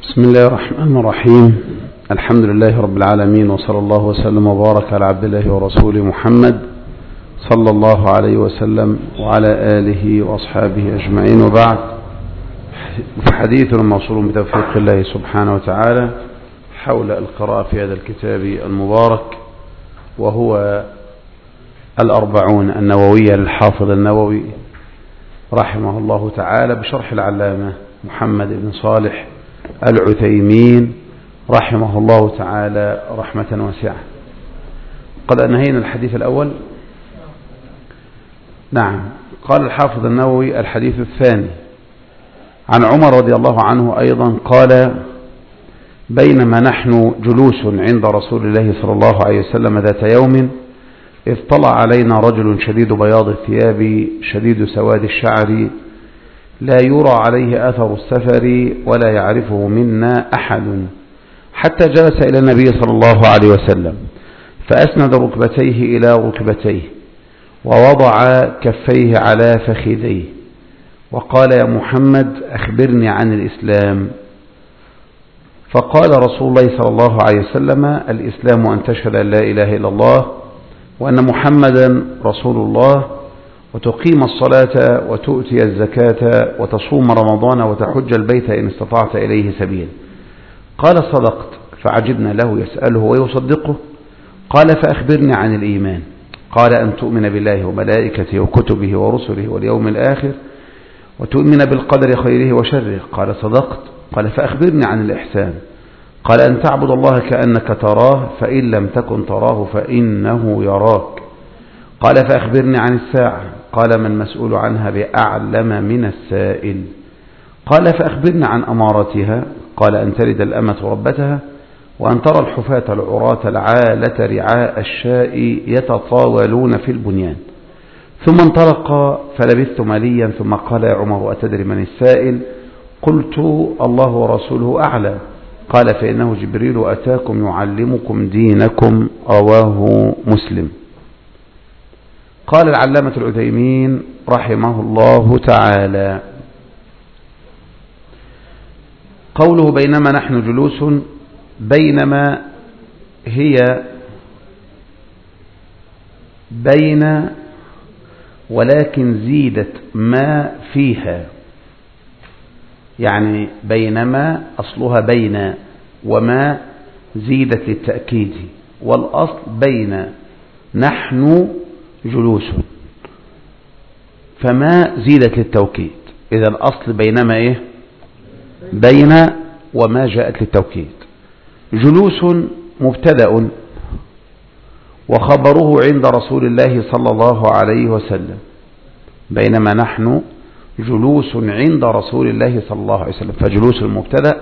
بسم الله الرحمن الرحيم. الحمد لله رب العالمين، وصلى الله وسلم وبارك على عبد الله ورسوله محمد صلى الله عليه وسلم وعلى آله وأصحابه أجمعين، وبعد، فحديثنا موصول بتوفيق الله سبحانه وتعالى حول القراءة في هذا الكتاب المبارك، وهو الأربعون النووية للحافظ النووي رحمه الله تعالى، بشرح العلامة محمد بن صالح العثيمين رحمه الله تعالى رحمة واسعة. قد أنهينا الحديث الأول. نعم، قال الحافظ النووي: الحديث الثاني عن عمر رضي الله عنه أيضا قال: بينما نحن جلوس عند رسول الله صلى الله عليه وسلم ذات يوم، إذ طلع علينا رجل شديد بياض الثياب شديد سواد الشعر، لا يرى عليه أثر السفر ولا يعرفه منا أحد، حتى جلس إلى النبي صلى الله عليه وسلم فأسند ركبتيه إلى ركبتيه ووضع كفيه على فخذيه وقال: يا محمد، أخبرني عن الإسلام. فقال رسول الله صلى الله عليه وسلم: الإسلام أن تشهد أن لا إله إلا الله وأن محمدا رسول الله، وتقيم الصلاة وتؤتي الزكاة وتصوم رمضان وتحج البيت إن استطعت إليه سبيل. قال: صدقت. فعجبنا له يسأله ويصدقه. قال: فأخبرني عن الإيمان. قال: أن تؤمن بالله وملائكته وكتبه ورسله واليوم الآخر وتؤمن بالقدر خيره وشره. قال: صدقت. قال: فأخبرني عن الإحسان. قال: أن تعبد الله كأنك تراه، فإن لم تكن تراه فإنه يراك. قال: فأخبرني عن الساعة. قال: ما المسؤول عنها بأعلم من السائل. قال: فأخبرني عن أمارتها. قال: أن تلد الأمة ربتها، وأن ترى الحفاة العراة العالة رعاء الشاء يتطاولون في البنيان. ثم انطلق فلبثت مليا، ثم قال: يا عمر، أتدري من السائل؟ قلت: الله ورسوله أعلم. قال: فإنه جبريل أتاكم يعلمكم دينكم. رواه مسلم. قال العلامة العثيمين رحمه الله تعالى: قوله بينما نحن جلوس، بينما هي بين، ولكن زيدت ما فيها، يعني بينما أصلها بين، وما زيدت للتأكيد، والأصل بين نحن جلوس، فما زيدت للتوكيد. إذا الأصل بينما إيه؟ بين، وما جاءت للتوكيد. جلوس مبتدأ، وخبره عند رسول الله صلى الله عليه وسلم. بينما نحن جلوس عند رسول الله صلى الله عليه وسلم، فجلوس المبتدأ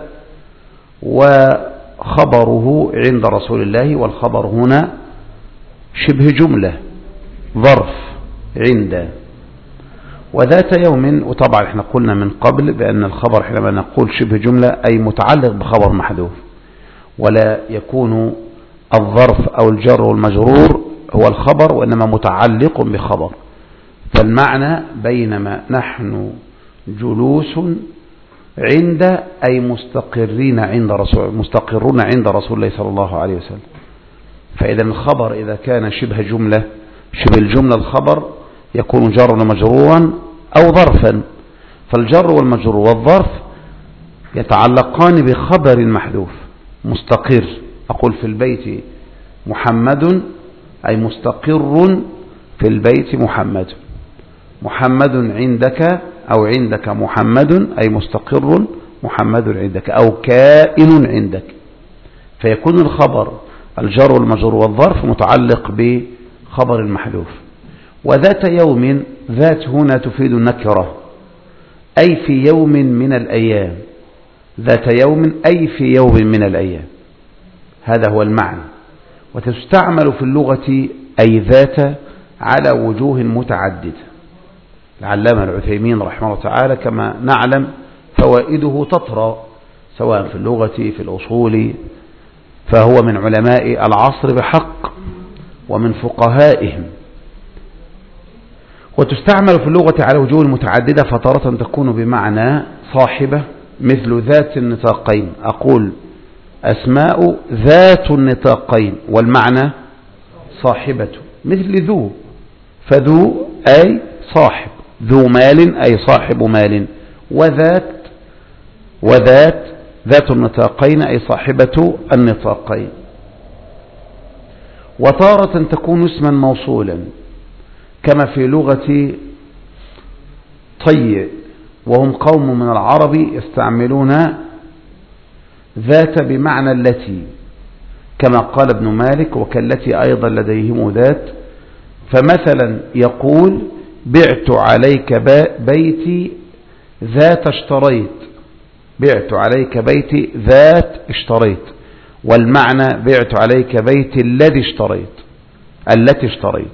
وخبره عند رسول الله، والخبر هنا شبه جملة، ظرف عند. وذات يوم، وطبعا احنا قلنا من قبل بأن الخبر حينما نقول شبه جملة أي متعلق بخبر محذوف، ولا يكون الظرف أو الجر والمجرور هو الخبر، وإنما متعلق بخبر. فالمعنى بينما نحن جلوس عند، أي مستقرون عند رسول الله صلى الله عليه وسلم. فإذا الخبر إذا كان شبه جملة، شبه الجملة الخبر يكون جرا ومجرورا أو ظرفا. فالجر والمجرور والظرف يتعلقان بخبر محذوف مستقر. أقول في البيت محمد، أي مستقر في البيت محمد. محمد عندك، أو عندك محمد، أي مستقر محمد عندك، أو كائن عندك. فيكون الخبر الجر والمجرور والظرف متعلق بخبر المحذوف. وذات يوم، ذات هنا تفيد النكرة، أي في يوم من الأيام. ذات يوم أي في يوم من الأيام، هذا هو المعنى. وتستعمل في اللغة أي ذات على وجوه متعددة. العلامة العثيمين رحمه الله تعالى كما نعلم فوائده تطرى، سواء في اللغة في الأصول، فهو من علماء العصر بحق ومن فقهائهم. وتستعمل في اللغة على وجوه متعددة، فترة تكون بمعنى صاحبة، مثل ذات النطاقين، أقول أسماء ذات النطاقين والمعنى صاحبة، مثل ذو، فذو أي صاحب، ذو مال أي صاحب مال، وذات ذات النطاقين أي صاحبة النطاقين. وتارة تكون اسما موصولا كما في لغة طي، وهم قوم من العرب يستعملون ذات بمعنى التي، كما قال ابن مالك وكالتي أيضا لديهم ذات. فمثلا يقول بعت عليك بيتي ذات اشتريت، بعت عليك بيتي ذات اشتريت، والمعنى بعت عليك بيتي الذي اشتريت، التي اشتريت.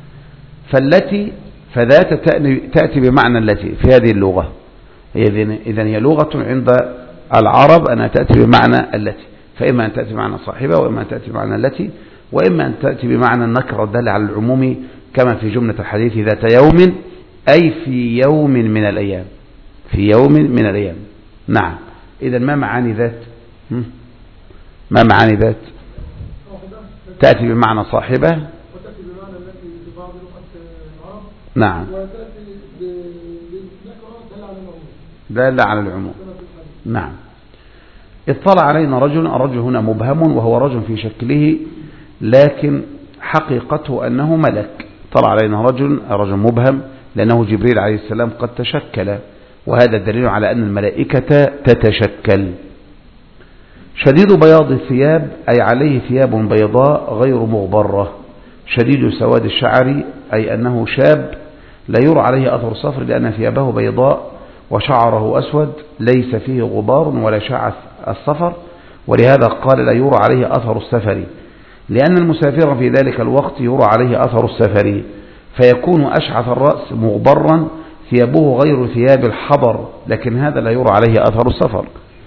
فذات تأتي بمعنى التي في هذه اللغة. إذن هي لغة عند العرب أنها تأتي بمعنى التي، فإما أن تأتي بمعنى صاحبة، وإما أن تأتي بمعنى التي، وإما أن تأتي بمعنى النكرة الدالة على العموم، كما في جملة الحديث ذات يوم أي في يوم من الأيام، في يوم من الأيام. نعم. إذن ما معاني ذات؟ ما معاني ذات؟ تأتي بمعنى صاحبة، وتأتي بمعنى التي في بعض لغات العرب، نعم، وتأتي بنكرة دالة على العموم. نعم. اطلع علينا رجل، الرجل هنا مبهم وهو رجل في شكله، لكن حقيقته أنه ملك. طلع علينا رجل مبهم لأنه جبريل عليه السلام قد تشكل، وهذا الدليل على أن الملائكة تتشكل. شديد بياض الثياب أي عليه ثياب بيضاء غير مغبرة. شديد سواد الشعر أي أنه شاب لا يرى عليه أثر صفر، لأن ثيابه بيضاء وشعره أسود ليس فيه غبار ولا شعث السفر، ولهذا قال لا يرى عليه أثر السفر، لأن المسافر في ذلك الوقت يرى عليه أثر السفر، فيكون أشعث الرأس مغبرا ثيابه غير ثياب الحضر، لكن هذا لا يرى عليه أثر السفر.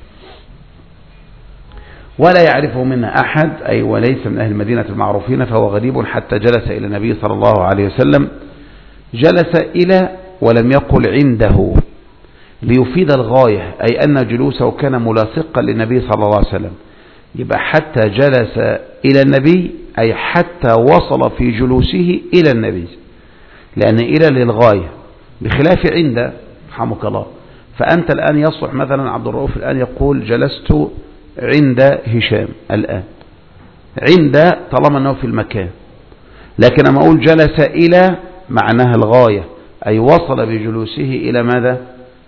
ولا يعرفه منا أحد، أي وليس من أهل المدينة المعروفين، فهو غريب حتى جلس إلى النبي صلى الله عليه وسلم. جلس إلى ولم يقل عنده ليفيد الغاية، أي أن جلوسه كان ملاصقا للنبي صلى الله عليه وسلم. يبقى حتى جلس إلى النبي أي حتى وصل في جلوسه إلى النبي، لأن إلى للغاية بخلاف عند، رحمك الله. فأنت الآن يصلح مثلا عبد الرؤوف الآن يقول جلست عند هشام الآن، عند طالما أنه في المكان، لكن أما أقول جلس إلى معناها الغاية، أي وصل بجلوسه إلى ماذا؟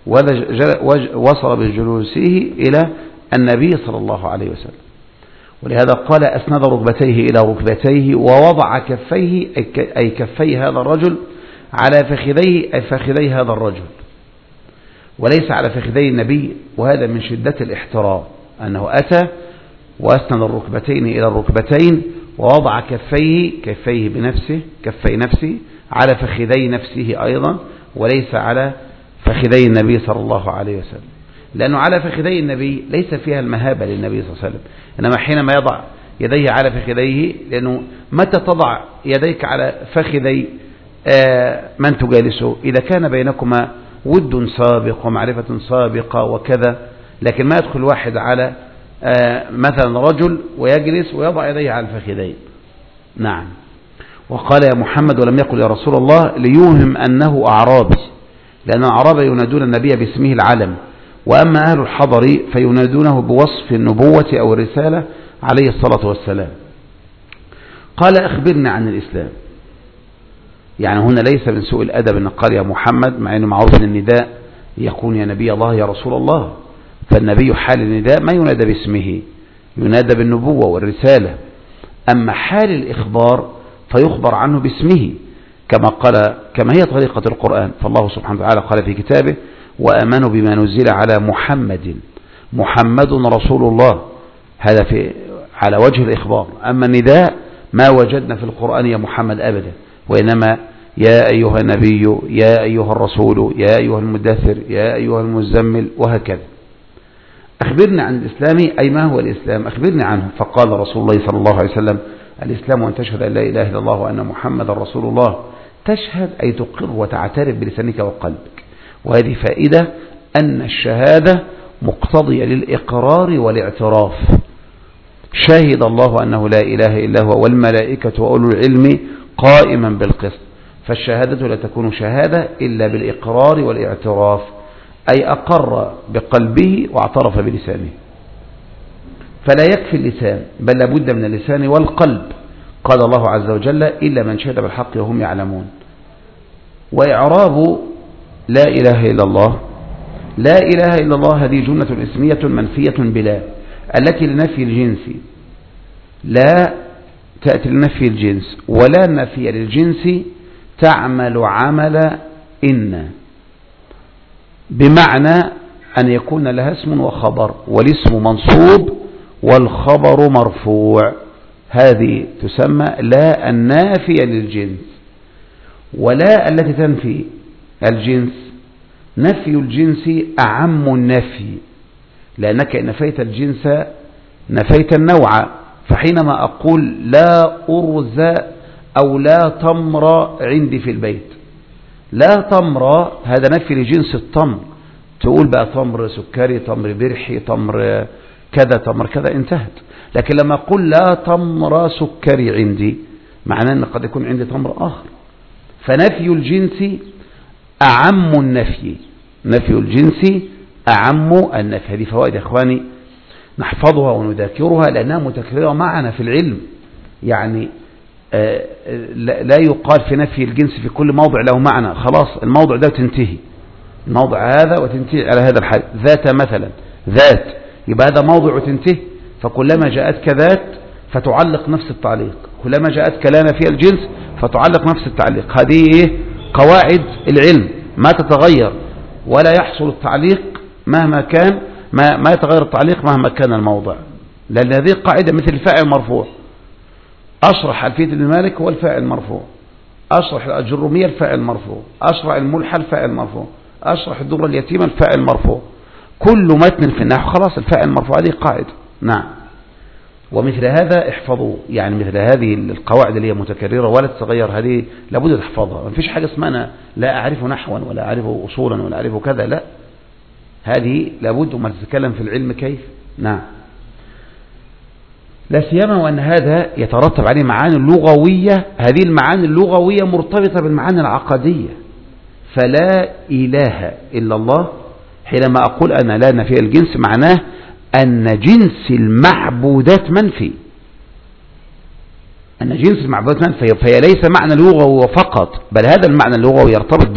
وصل بجلوسه إلى النبي صلى الله عليه وسلم. ولهذا قال أسند ركبتيه إلى ركبتيه ووضع كفيه، أي كفي هذا الرجل على فخذيه، أي فخذي هذا الرجل، وليس على فخذي النبي. وهذا من شدة الاحترام أنه أتى وأسند الركبتين إلى الركبتين ووضع كفيه بنفسه، كفي نفسه على فخذي نفسه أيضا، وليس على فخذي النبي صلى الله عليه وسلم، لأنه على فخذي النبي ليس فيها المهابة للنبي صلى الله عليه وسلم، إنما حينما يضع يديه على فخذيه، لأنه متى تضع يديك على فخذي من تجالسه إذا كان بينكما ود سابق ومعرفة سابقة وكذا، لكن ما يدخل واحد على مثلا رجل ويجلس ويضع يديه على الفخذين. نعم. وقال يا محمد ولم يقل يا رسول الله ليوهم أنه أعرابي، لأن الأعراب ينادون النبي باسمه العلم، وأما أهل الحضر فينادونه بوصف النبوة أو الرسالة عليه الصلاة والسلام. قال أخبرني عن الإسلام. يعني هنا ليس من سوء الأدب أن قال يا محمد، مع أنه معروف أن النداء يكون يا نبي الله يا رسول الله، فالنبي حال النداء ما ينادى باسمه، ينادى بالنبوة والرسالة. أما حال الإخبار فيخبر عنه باسمه، كما هي طريقة القرآن. فالله سبحانه وتعالى قال في كتابه وآمنوا بما نزل على محمد رسول الله، هذا على وجه الإخبار. أما النداء ما وجدنا في القرآن يا محمد أبدا، وإنما يا أيها النبي، يا أيها الرسول، يا أيها المدثر، يا أيها المزمل، وهكذا. أخبرني عن الإسلام، أي ما هو الإسلام؟ أخبرني عنه. فقال رسول الله صلى الله عليه وسلم الإسلام أن تشهد أن لا إله إلا الله وأن محمد رسول الله. تشهد أي تقر وتعترف بلسانك وقلبك، وهذه فائدة أن الشهادة مقتضية للإقرار والاعتراف. شهد الله أنه لا إله إلا هو والملائكة وأولو العلم قائما بالقسط. فالشهادة لا تكون شهادة إلا بالإقرار والاعتراف، أي أقر بقلبه واعترف بلسانه. فلا يكفي اللسان، بل لابد من اللسان والقلب. قال الله عز وجل إلا من شهد بالحق وهم يعلمون. وإعراب لا إله إلا الله، لا إله إلا الله هذه جملة اسمية منفية بلا، التي لنفي الجنس، لا تأتي لنفي الجنس، ولا نفي للجنس تعمل عمل إن، بمعنى أن يكون لها اسم وخبر، والاسم منصوب والخبر مرفوع. هذه تسمى لا النافية للجنس. ولا التي تنفي الجنس، نفي الجنس أعم النفي، لأنك إن نفيت الجنس نفيت النوع. فحينما أقول لا أرز أو لا تمر عندي في البيت، لا تمر هذا نفي لجنس التمر، تقول بقى تمر سكري، تمر برحي، تمر كذا، تمر كذا، انتهت. لكن لما أقول لا تمر سكري عندي، معناه أن قد يكون عندي تمر آخر. فنفي الجنس أعم النفي، نفي الجنس أعم النفي. هذه فوائد يا إخواني نحفظها ونذاكرها لأنها متكررة معنا في العلم. يعني لا يقال في نفي الجنس في كل موضع له معنى، خلاص الموضع ده تنتهي، الموضع هذا وتنتهي على هذا الحال. ذات مثلا، ذات يبقى هذا موضع وتنتهي، فكلما جاءتك ذات فتعلق نفس التعليق، كلما جاءتك لا نفي الجنس فتعلق نفس التعليق. هذه قواعد العلم ما تتغير، ولا يحصل التعليق مهما كان، ما يتغير التعليق مهما كان الموضع، لأن هذه قاعدة مثل الفاعل المرفوع. أشرح ألفية ابن مالك هو الفاعل مرفوع، أشرح الأجرومية الفاعل مرفوع، أشرح الملحة الفاعل مرفوع، أشرح الدرة اليتيمة الفاعل مرفوع. كل متن في النحو خلاص الفاعل مرفوع، هذه قاعدة. نعم. ومثل هذا احفظوا، يعني مثل هذه القواعد اللي هي متكررة ولا تتغير، هذه لابد تحفظها. ما فيش حاجة اسمها أنا لا أعرف نحوا ولا أعرف أصولا ولا أعرف كذا، لا، هذه لابد ما تتكلم في العلم كيف. نعم. لا سيما وأن هذا يترتب عليه معاني لغوية، هذه المعاني اللغوية مرتبطة بالمعاني العقدية. فلا إله إلا الله حينما أقول أنا لا نفي الجنس معناه أن جنس المعبودات منفي، أن جنس المعبودات منفي، فهي ليس معنى لغوي فقط، بل هذا المعنى اللغوي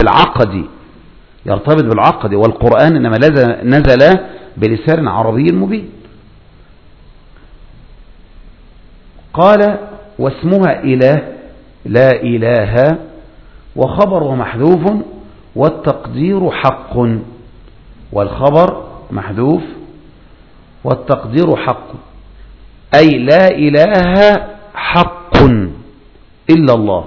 يرتبط بالعقد، والقرآن إنما نزل بلسان عربي مبين. قال واسمها إله، لا إله، وخبر محذوف والتقدير حق، والخبر محذوف والتقدير حق، أي لا إله حق إلا الله.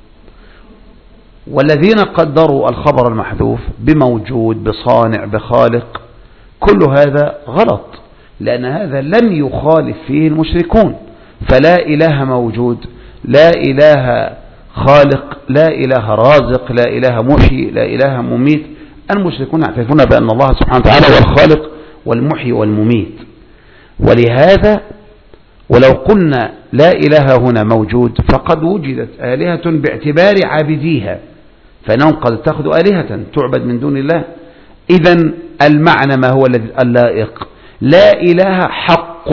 والذين قدروا الخبر المحذوف بموجود بصانع بخالق، كل هذا غلط، لأن هذا لم يخالف فيه المشركون. فلا إله موجود، لا إله خالق، لا إله رازق، لا إله محيي، لا إله مميت. المشركون يعترفون بأن الله سبحانه وتعالى هو الخالق والمحيي والمميت. ولهذا ولو قلنا لا إله هنا موجود فقد وجدت آلهة باعتبار عابديها، فإنهم قد اتخذوا آلهة تعبد من دون الله. إذن المعنى ما هو اللائق، لا إله حق،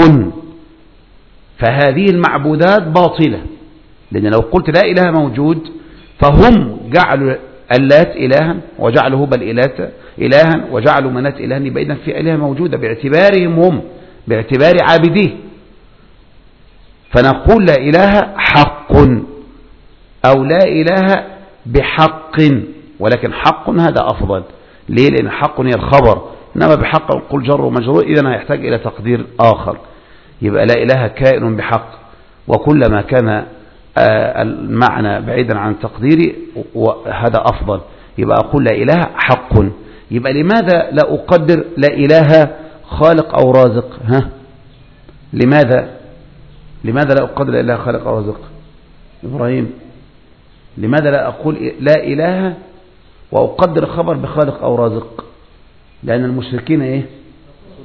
فهذه المعبودات باطلة، لأن لو قلت لا إله موجود فهم جعلوا اللات إلها وجعلوا هبل إلها وجعلوا منات إلها، يبقى إذن في آلهة موجودة باعتبارهم هم، باعتبار عابديه. فنقول لا إله حق أو لا إله بحق، ولكن حق هذا أفضل. ليه؟ لأن حق هي الخبر، إنما بحق نقول جر ومجرور، إذن هيحتاج إلى تقدير آخر. يبقى لا إله كائن بحق، وكلما كان المعنى بعيدا عن تقديري هذا أفضل. يبقى أقول لا إله حق. يبقى لماذا لا أقدر لا إله خالق أو رازق؟ لماذا لا أقدر لا إله خالق أو رازق؟ إبراهيم، لماذا لا أقول لا إله وأقدر خبر بخالق أو رازق؟ لأن المشركين إيه؟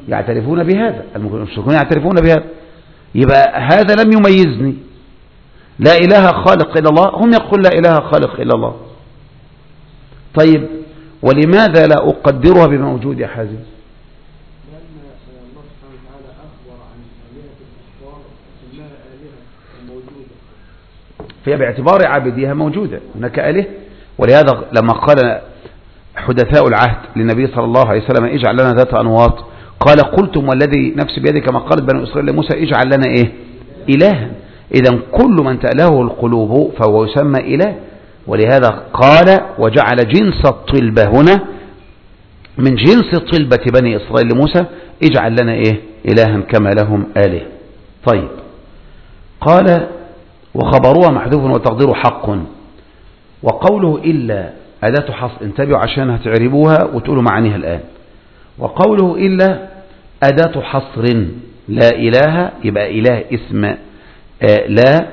يعترفون بهذا، المشركون يعترفون بهذا، يبقى هذا لم يميزني، لا إله خالق إلا الله، هم يقول لا إله خالق إلا الله. طيب ولماذا لا أقدرها بموجود يا حازم؟ لأن الله سبحانه وتعالى أخبر عن آلهة الكفار وسماها آلهة موجودة، فهي باعتبار عابديها موجودة، هناك آله. ولهذا لما قال حدثاء العهد للنبي صلى الله عليه وسلم اجعل لنا ذات أنواط، قال قلتم والذي نفسي بيده كما قالت بنو إسرائيل لموسى اجعل لنا إيه؟ إلها. إذا كل من تألهه القلوب فهو يسمى إله. ولهذا قال وجعل جنس الطلبة هنا من جنس طلبة بني إسرائيل لموسى اجعل لنا إيه؟ إلها كما لهم آله. طيب قال وخبروها محذوف وتقدير حق. وقوله إلا أداة حصر، انتبهوا عشان هتعربوها وتقولوا معانيها الآن. وقوله إلا أداة حصر، لا إله يبقى إله اسم لا،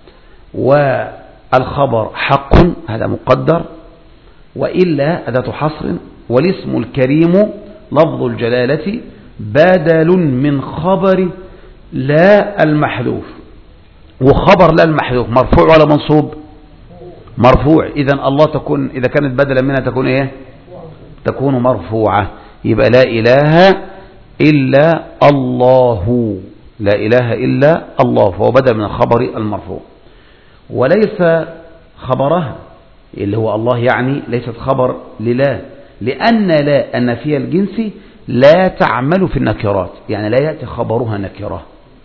والخبر حق هذا مقدر، وإلا أداة حصر، والاسم الكريم لفظ الجلالة بدل من خبر لا المحذوف. وخبر لا المحذوف مرفوع ولا منصوب؟ مرفوع. إذا الله تكون إذا كانت بدلا منها تكون إيه؟ تكون مرفوعة. يبقى لا إله إلا الله، لا إله إلا الله، فهو بدل من الخبر المرفوع. وليس خبرها اللي هو الله يعني ليست خبر للا، لأن لا النفي الجنسي لا تعمل في النكرات، يعني لا يأتي خبرها نكرة،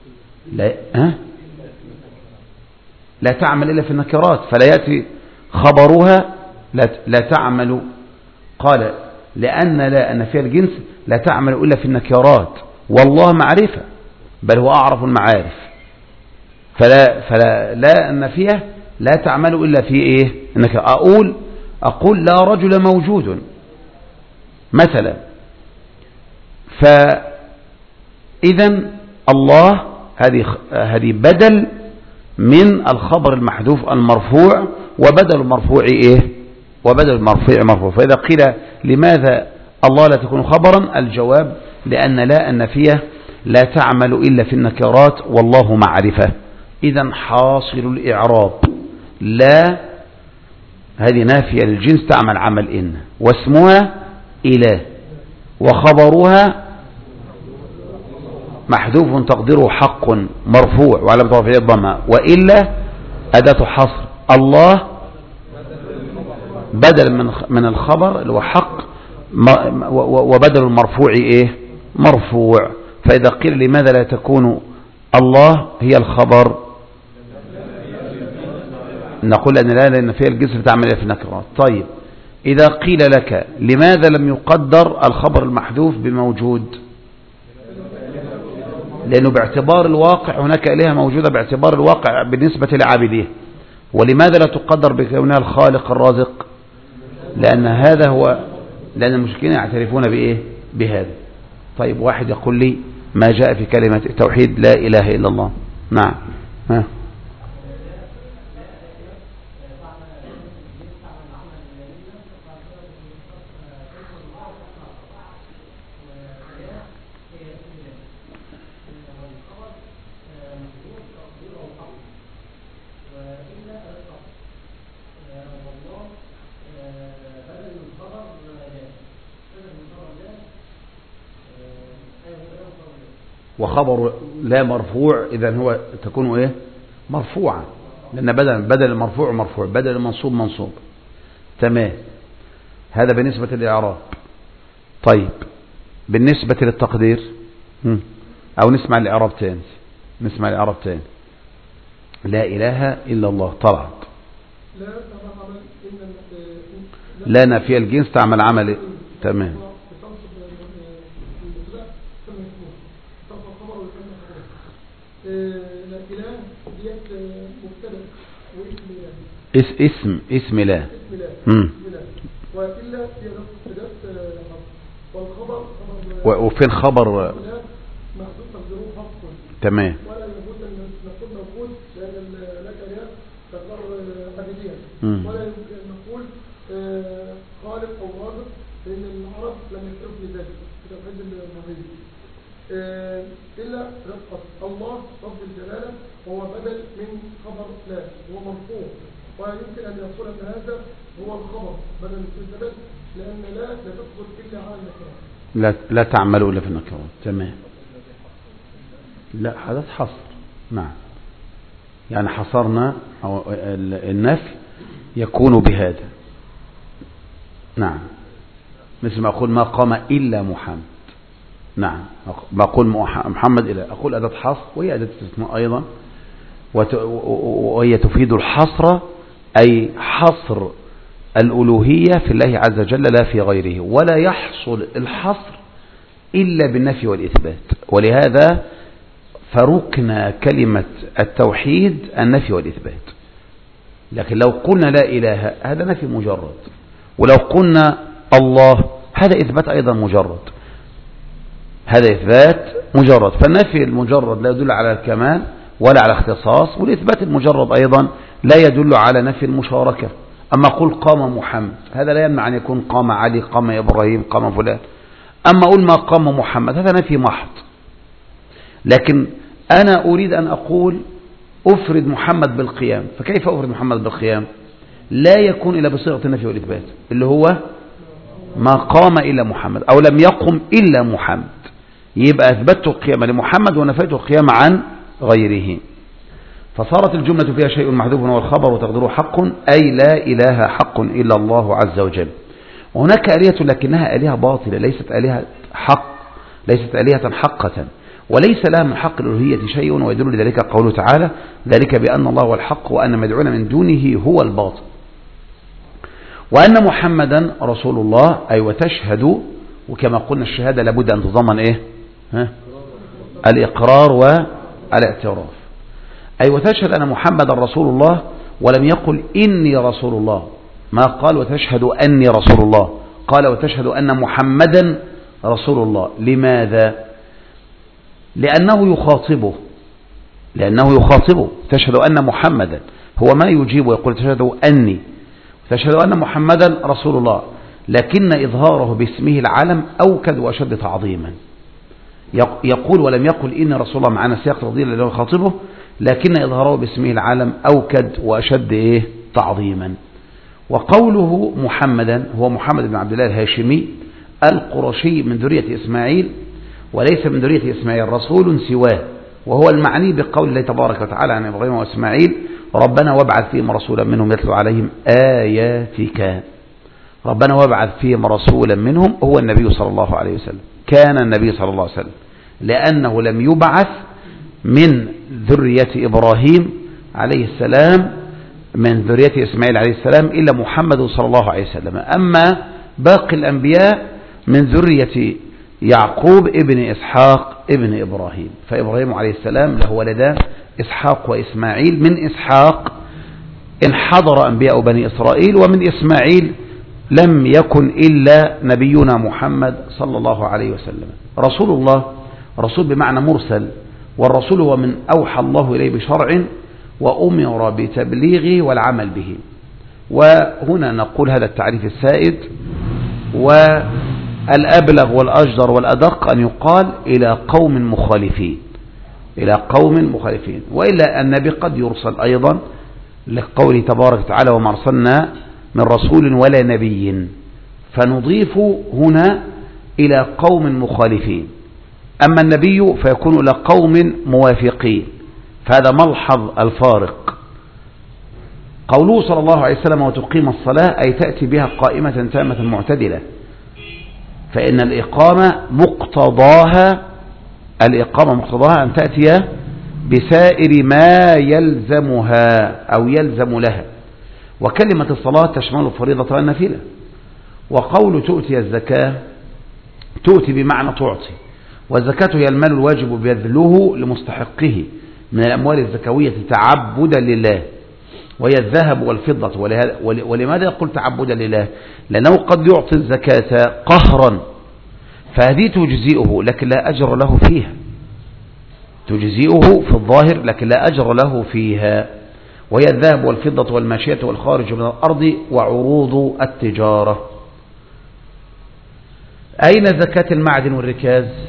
لا تعمل إلا في النكرات، فلا يأتي خبرها لا تعمل. قال لأن لا النفي الجنس لا تعمل إلا في النكرات، والله معرفة بل هو أعرف المعارف، فلا لا النفيه لا تعمل إلا في إيه؟ إنك أقول لا رجل موجود مثلا، فإذا الله هذه بدل من الخبر المحذوف المرفوع، وبدل المرفوع إيه؟ وبدل المرفوع مرفوع. فإذا قيل لماذا الله لا تكون خبرا؟ الجواب لأن لا النفيه لا تعمل إلا في النكرات والله معرفة. إذا حاصل الإعراب لا هذه نافية للجنس تعمل عمل إن، واسمها إله، وخبرها محذوف تقديره حق مرفوع وعلامة رفعه الضمة، وإلا أداة حصر. الله بدل من الخبر اللي هو حق، وبدل المرفوع إيه؟ مرفوع. فإذا قيل لماذا لا تكون الله هي الخبر؟ نقول أن لا لأن فيها الجنس بتعمل في النكرات. طيب إذا قيل لك لماذا لم يقدر الخبر المحذوف بموجود؟ لأنه باعتبار الواقع هناك إليها موجودة باعتبار الواقع بالنسبة لعابديه. ولماذا لا تقدر بكونها الخالق الرازق؟ لأن هذا هو، لأن المشركين يعترفون بإيه؟ بهذا. طيب واحد يقول لي ما جاء في كلمة التوحيد لا إله إلا الله. نعم. وخبر لا مرفوع، إذن هو تكون إيه؟ مرفوعة، لأن بدل المرفوع مرفوع، بدل المنصوب منصوب. تمام. هذا بالنسبة للإعراب. طيب بالنسبة للتقدير أو نسمع الإعراب تاني. لا إله إلا الله طلعت لا نفي الجنس تعمل عمل. تمام. الإله ديت مبتدأ واسم اسم لا وإلا هي مبتدأ والخبر وفين خبر محذوف تقديره حق. تمام. ولا يجوز أن نقول موجود لأن لك إله تقدر أبديا، ولا يمكن أن نقول خالق أو رازق لأن العرب لم يكتروا في ذلك في توحيد المعرفة. إلا رفقة الله رب الجلالة هو بدل من خبر لا، هو مرفوع، ويمكن أن يقول أن هذا هو الخبر بدل من الزبد، لأن لا تدخل إلا على النكرات. لا تعملوا إلا في النكرات. تمام. لا هذا حصر. نعم، يعني حصرنا أو النفي يكون بهذا. نعم، مثل ما أقول ما قام إلا محمد. نعم، ما أقول محمد إلا، أقول أداة حصر وهي أداة استثناء أيضا، وهي تفيد الحصر، أي حصر الألوهية في الله عز وجل لا في غيره، ولا يحصل الحصر إلا بالنفي والإثبات. ولهذا فرقنا كلمة التوحيد النفي والإثبات. لكن لو قلنا لا إله هذا نفي مجرد، ولو قلنا الله هذا إثبات أيضا مجرد، هذا إثبات مجرد. فالنفي المجرد لا يدل على الكمال ولا على اختصاص، والإثبات المجرد أيضا لا يدل على نفي المشاركة. أما أقول قام محمد هذا لا يمنع أن يكون قام علي، قام إبراهيم، قام فلان. أما أقول ما قام محمد هذا نفي محض. لكن أنا أريد أن أقول أفرد محمد بالقيام، فكيف أفرد محمد بالقيام؟ لا يكون إلا بصيغة النفي والإثبات، اللي هو ما قام إلا محمد أو لم يقم إلا محمد، يبقى أثبتت القيام لمحمد ونفيت القيام عن غيره. فصارت الجملة فيها شيء محذوف والخبر وتقديره حق، أي لا إله حق إلا الله عز وجل. وهناك آلهة لكنها آلهة باطلة، ليست آلهة حق، ليست آلهة حقة، وليس لها من حق الألوهية شيء. ويدل لذلك قوله تعالى ذلك بأن الله هو الحق وأن ما يدعون من دونه هو الباطل، وأن محمدا رسول الله. أي وتشهد، وكما قلنا الشهادة لابد أن تضمن إيه؟ الإقرار والاعتراف. أي وتشهد أن محمدا رسول الله، ولم يقل إني رسول الله، ما قال وتشهد أني رسول الله، قال وتشهد أن محمدا رسول الله. لماذا؟ لأنه يخاطبه تشهد أن محمدا، هو ما يجيب ويقول تشهد أني، تشهد أن محمدا رسول الله، لكن إظهاره باسمه العلم أوكد وأشد تعظيما. يقول ولم يقل إن رسول الله معنا سياق تفضيل لأنه يخاطبه، لكن إظهاره باسمه العلم أوكد وأشد تعظيما. وقوله محمدا هو محمد بن عبد الله الهاشمي القرشي من ذرية إسماعيل، وليس من ذرية إسماعيل رسول سواه، وهو المعني بقول الله تبارك وتعالى عن إبراهيم وإسماعيل ربنا وابعث فيهم رسولا منهم يتلو عليهم آياتك. ربنا وابعث فيهم رسولا منهم هو النبي صلى الله عليه وسلم، كان النبي صلى الله عليه وسلم، لأنه لم يبعث من ذرية إبراهيم عليه السلام من ذرية إسماعيل عليه السلام إلا محمد صلى الله عليه وسلم. أما باقي الأنبياء من ذرية يعقوب ابن إسحاق ابن إبراهيم، فإبراهيم عليه السلام له ولدان إسحاق وإسماعيل. من إسحاق انحضر أنبياء بني إسرائيل، ومن إسماعيل لم يكن إلا نبينا محمد صلى الله عليه وسلم. رسول الله رسول بمعنى مرسل، والرسول هو من أوحى الله إليه بشرع وأمر بتبليغه والعمل به. وهنا نقول هذا التعريف السائد، والأبلغ والأجدر والأدق أن يقال إلى قوم مخالفين، إلى قوم مخالفين. وإلا النبي قد يرسل أيضا لقوله تبارك وتعالى وما أرسلنا من رسول ولا نبي، فنضيف هنا إلى قوم مخالفين. أما النبي فيكون إلى قوم موافقين، فهذا ملحظ الفارق. قوله صلى الله عليه وسلم وتقيم الصلاة أي تأتي بها قائمة تامة معتدلة، فإن الإقامة مقتضاها أن تأتي بسائر ما يلزمها أو يلزم لها. وكلمة الصلاة تشمل الفريضة والنافلة. وقول تؤتي الزكاة تؤتي بمعنى تعطي، والزكاة هي المال الواجب بذله لمستحقه من الأموال الزكوية تعبدا لله، وهي الذهب والفضة. ولماذا يقول تعبدا لله؟ لأنه قد يعطي الزكاة قهرا، فهذه تجزئه لكن لا أجر له فيها، تجزئه في الظاهر لكن لا أجر له فيها، وهي الذهب والفضة والماشية والخارج من الأرض وعروض التجارة. أين زكاة المعدن والركاز؟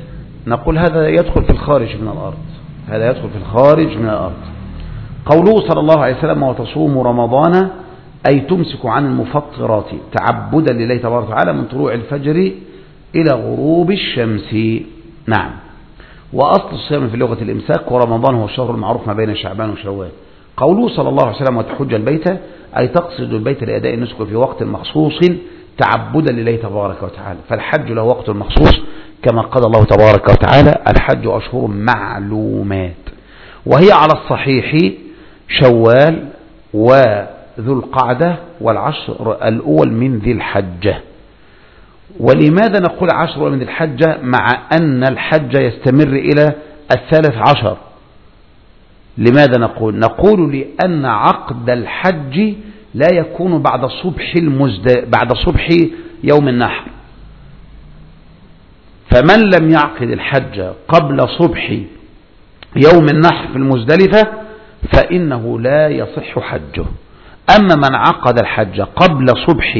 نقول هذا يدخل في الخارج من الأرض، هذا يدخل في الخارج من الأرض. قوله صلى الله عليه وسلم وتصوم رمضان أي تمسك عن المفطرات تعبدا لله تبارك وتعالى من طلوع الفجر إلى غروب الشمس. نعم. وأصل الصيام في اللغة الإمساك، ورمضان هو الشهر المعروف ما بين شعبان وشوال. قوله صلى الله عليه وسلم وتحج البيت أي تقصد البيت لأداء النسك في وقت مخصوص تعبدا لله تبارك وتعالى، فالحج له وقت مخصوص كما قال الله تبارك وتعالى الحج أشهر معلومات، وهي على الصحيح شوال وذو القعدة والعشر الأول من ذي الحجة. ولماذا نقول 10 من ذي الحجة مع أن الحج يستمر إلى 13؟ لماذا نقول لأن عقد الحج لا يكون بعد صبح يوم النحر، فمن لم يعقد الحج قبل صبح يوم النحر في المزدلفة فإنه لا يصح حجه. أما من عقد الحج قبل صبح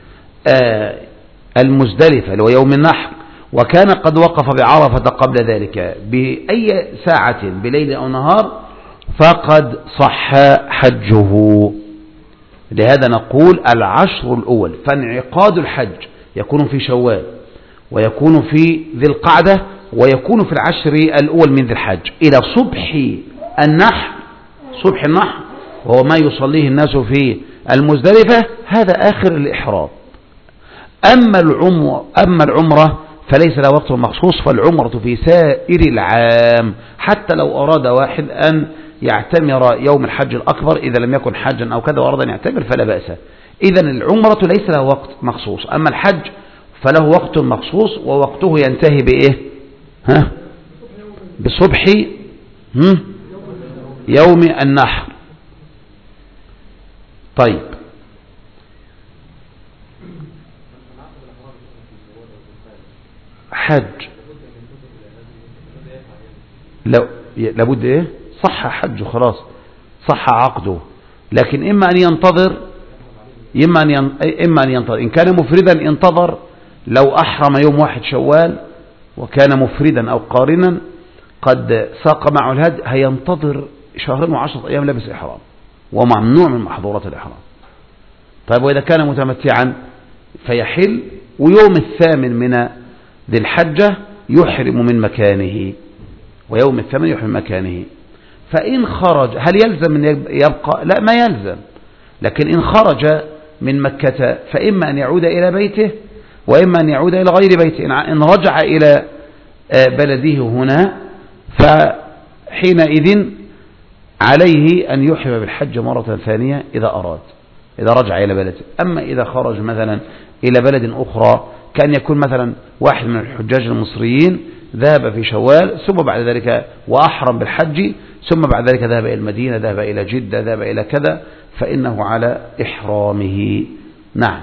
المزدلفة اللي هو يوم النحر وكان قد وقف بعرفة قبل ذلك بأي ساعة بليل أو نهار فقد صح حجه. لهذا نقول 10 الأول، فانعقاد الحج يكون في شوال ويكون في ذي القعدة ويكون في 10 الأول من ذي الحج إلى صبح النحر، صبح النحر وهو ما يصليه الناس في المزدلفة، هذا آخر الإحرام. أما العمرة فليس لها وقت مخصوص، فالعمرة في سائر العام، حتى لو أراد واحد أن يعتمر يوم الحج الأكبر إذا لم يكن حجا أو كذا وأراد أن يعتمر فلا بأس. إذن العمرة ليس لها وقت مخصوص، أما الحج فله وقت مخصوص ووقته ينتهي بإيه؟ بصبح يوم النحر. طيب، حج لابد ايه؟ صح حجه خلاص، صح عقده، لكن اما ان ينتظر اما ان ينتظر. ان كان مفردا انتظر، لو احرم يوم 1 شوال وكان مفردا او قارنا قد ساق معه الهدي هينتظر 2 و10 ايام لابس احرام وممنوع من محظورات الاحرام. طيب، واذا كان متمتعا فيحل، ويوم 8 من ذي الحجة يحرم من مكانه، ويوم 8 يحرم من مكانه. فإن خرج، هل يلزم أن يبقى؟ لا، ما يلزم، لكن إن خرج من مكة فإما أن يعود إلى بيته وإما أن يعود إلى غير بيته. إن رجع إلى بلده هنا فحينئذ عليه أن يحرم بالحج مرة ثانية إذا أراد، إذا رجع إلى بلده. أما إذا خرج مثلا إلى بلد أخرى، كان يكون مثلا واحد من الحجاج المصريين ذهب في شوال ثم بعد ذلك وأحرم بالحج، ثم بعد ذلك ذهب إلى المدينة، ذهب إلى جدة، ذهب إلى كذا، فإنه على إحرامه. نعم.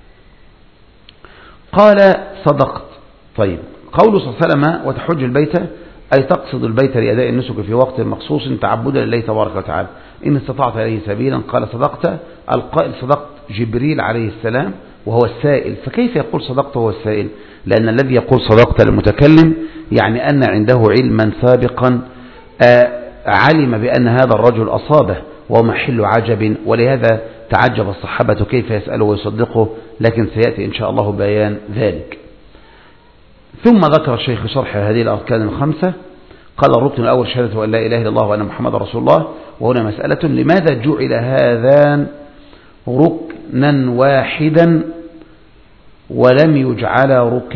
قال صدقت. طيب، قول صلى الله عليه وسلم وتحج البيت أي تقصد البيت لأداء النسك في وقت مخصوص تعبدا لله تبارك وتعالى إن استطعت إليه سبيلا. قال صدقت. القائل صدقت جبريل عليه السلام وهو السائل، فكيف يقول صدقت وهو السائل؟ لأن الذي يقول صدقت للمتكلم يعني أن عنده علما سابقا، علم بأن هذا الرجل أصابه وهو محل عجب، ولهذا تعجب الصحابة كيف يسأله ويصدقه، لكن سيأتي إن شاء الله بيان ذلك. ثم ذكر الشيخ شرح هذه الأركان ال5. قال الركن الأول شهادة أن لا إله إلا الله وأن محمد رسول الله. وهنا مسألة: لماذا جعل هذان ركنا واحدا ولم يجعل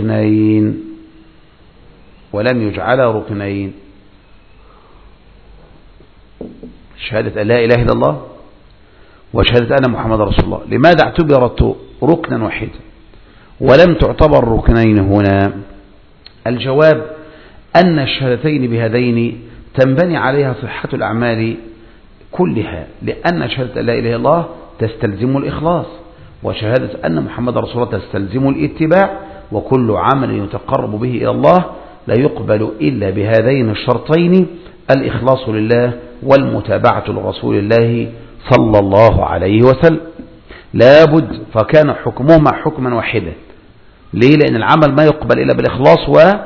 ركنين؟ شهادة أن لا إله إلا الله وشهادة أن محمد رسول الله، لماذا اعتبرت ركنا واحدا ولم تعتبر ركنين هنا؟ الجواب أن الشهادتين بهذين تنبني عليها صحة الأعمال كلها، لأن شهادة لا إله إلا الله تستلزم الإخلاص، وشهادة أن محمد رسول الله تستلزم الاتباع، وكل عمل يتقرب به إلى الله لا يقبل إلا بهذين الشرطين: الإخلاص لله والمتابعة لرسول الله صلى الله عليه وسلم. لابد، فكان حكمهما حكما واحدا. ليه؟ لأن العمل ما يقبل إلا بالإخلاص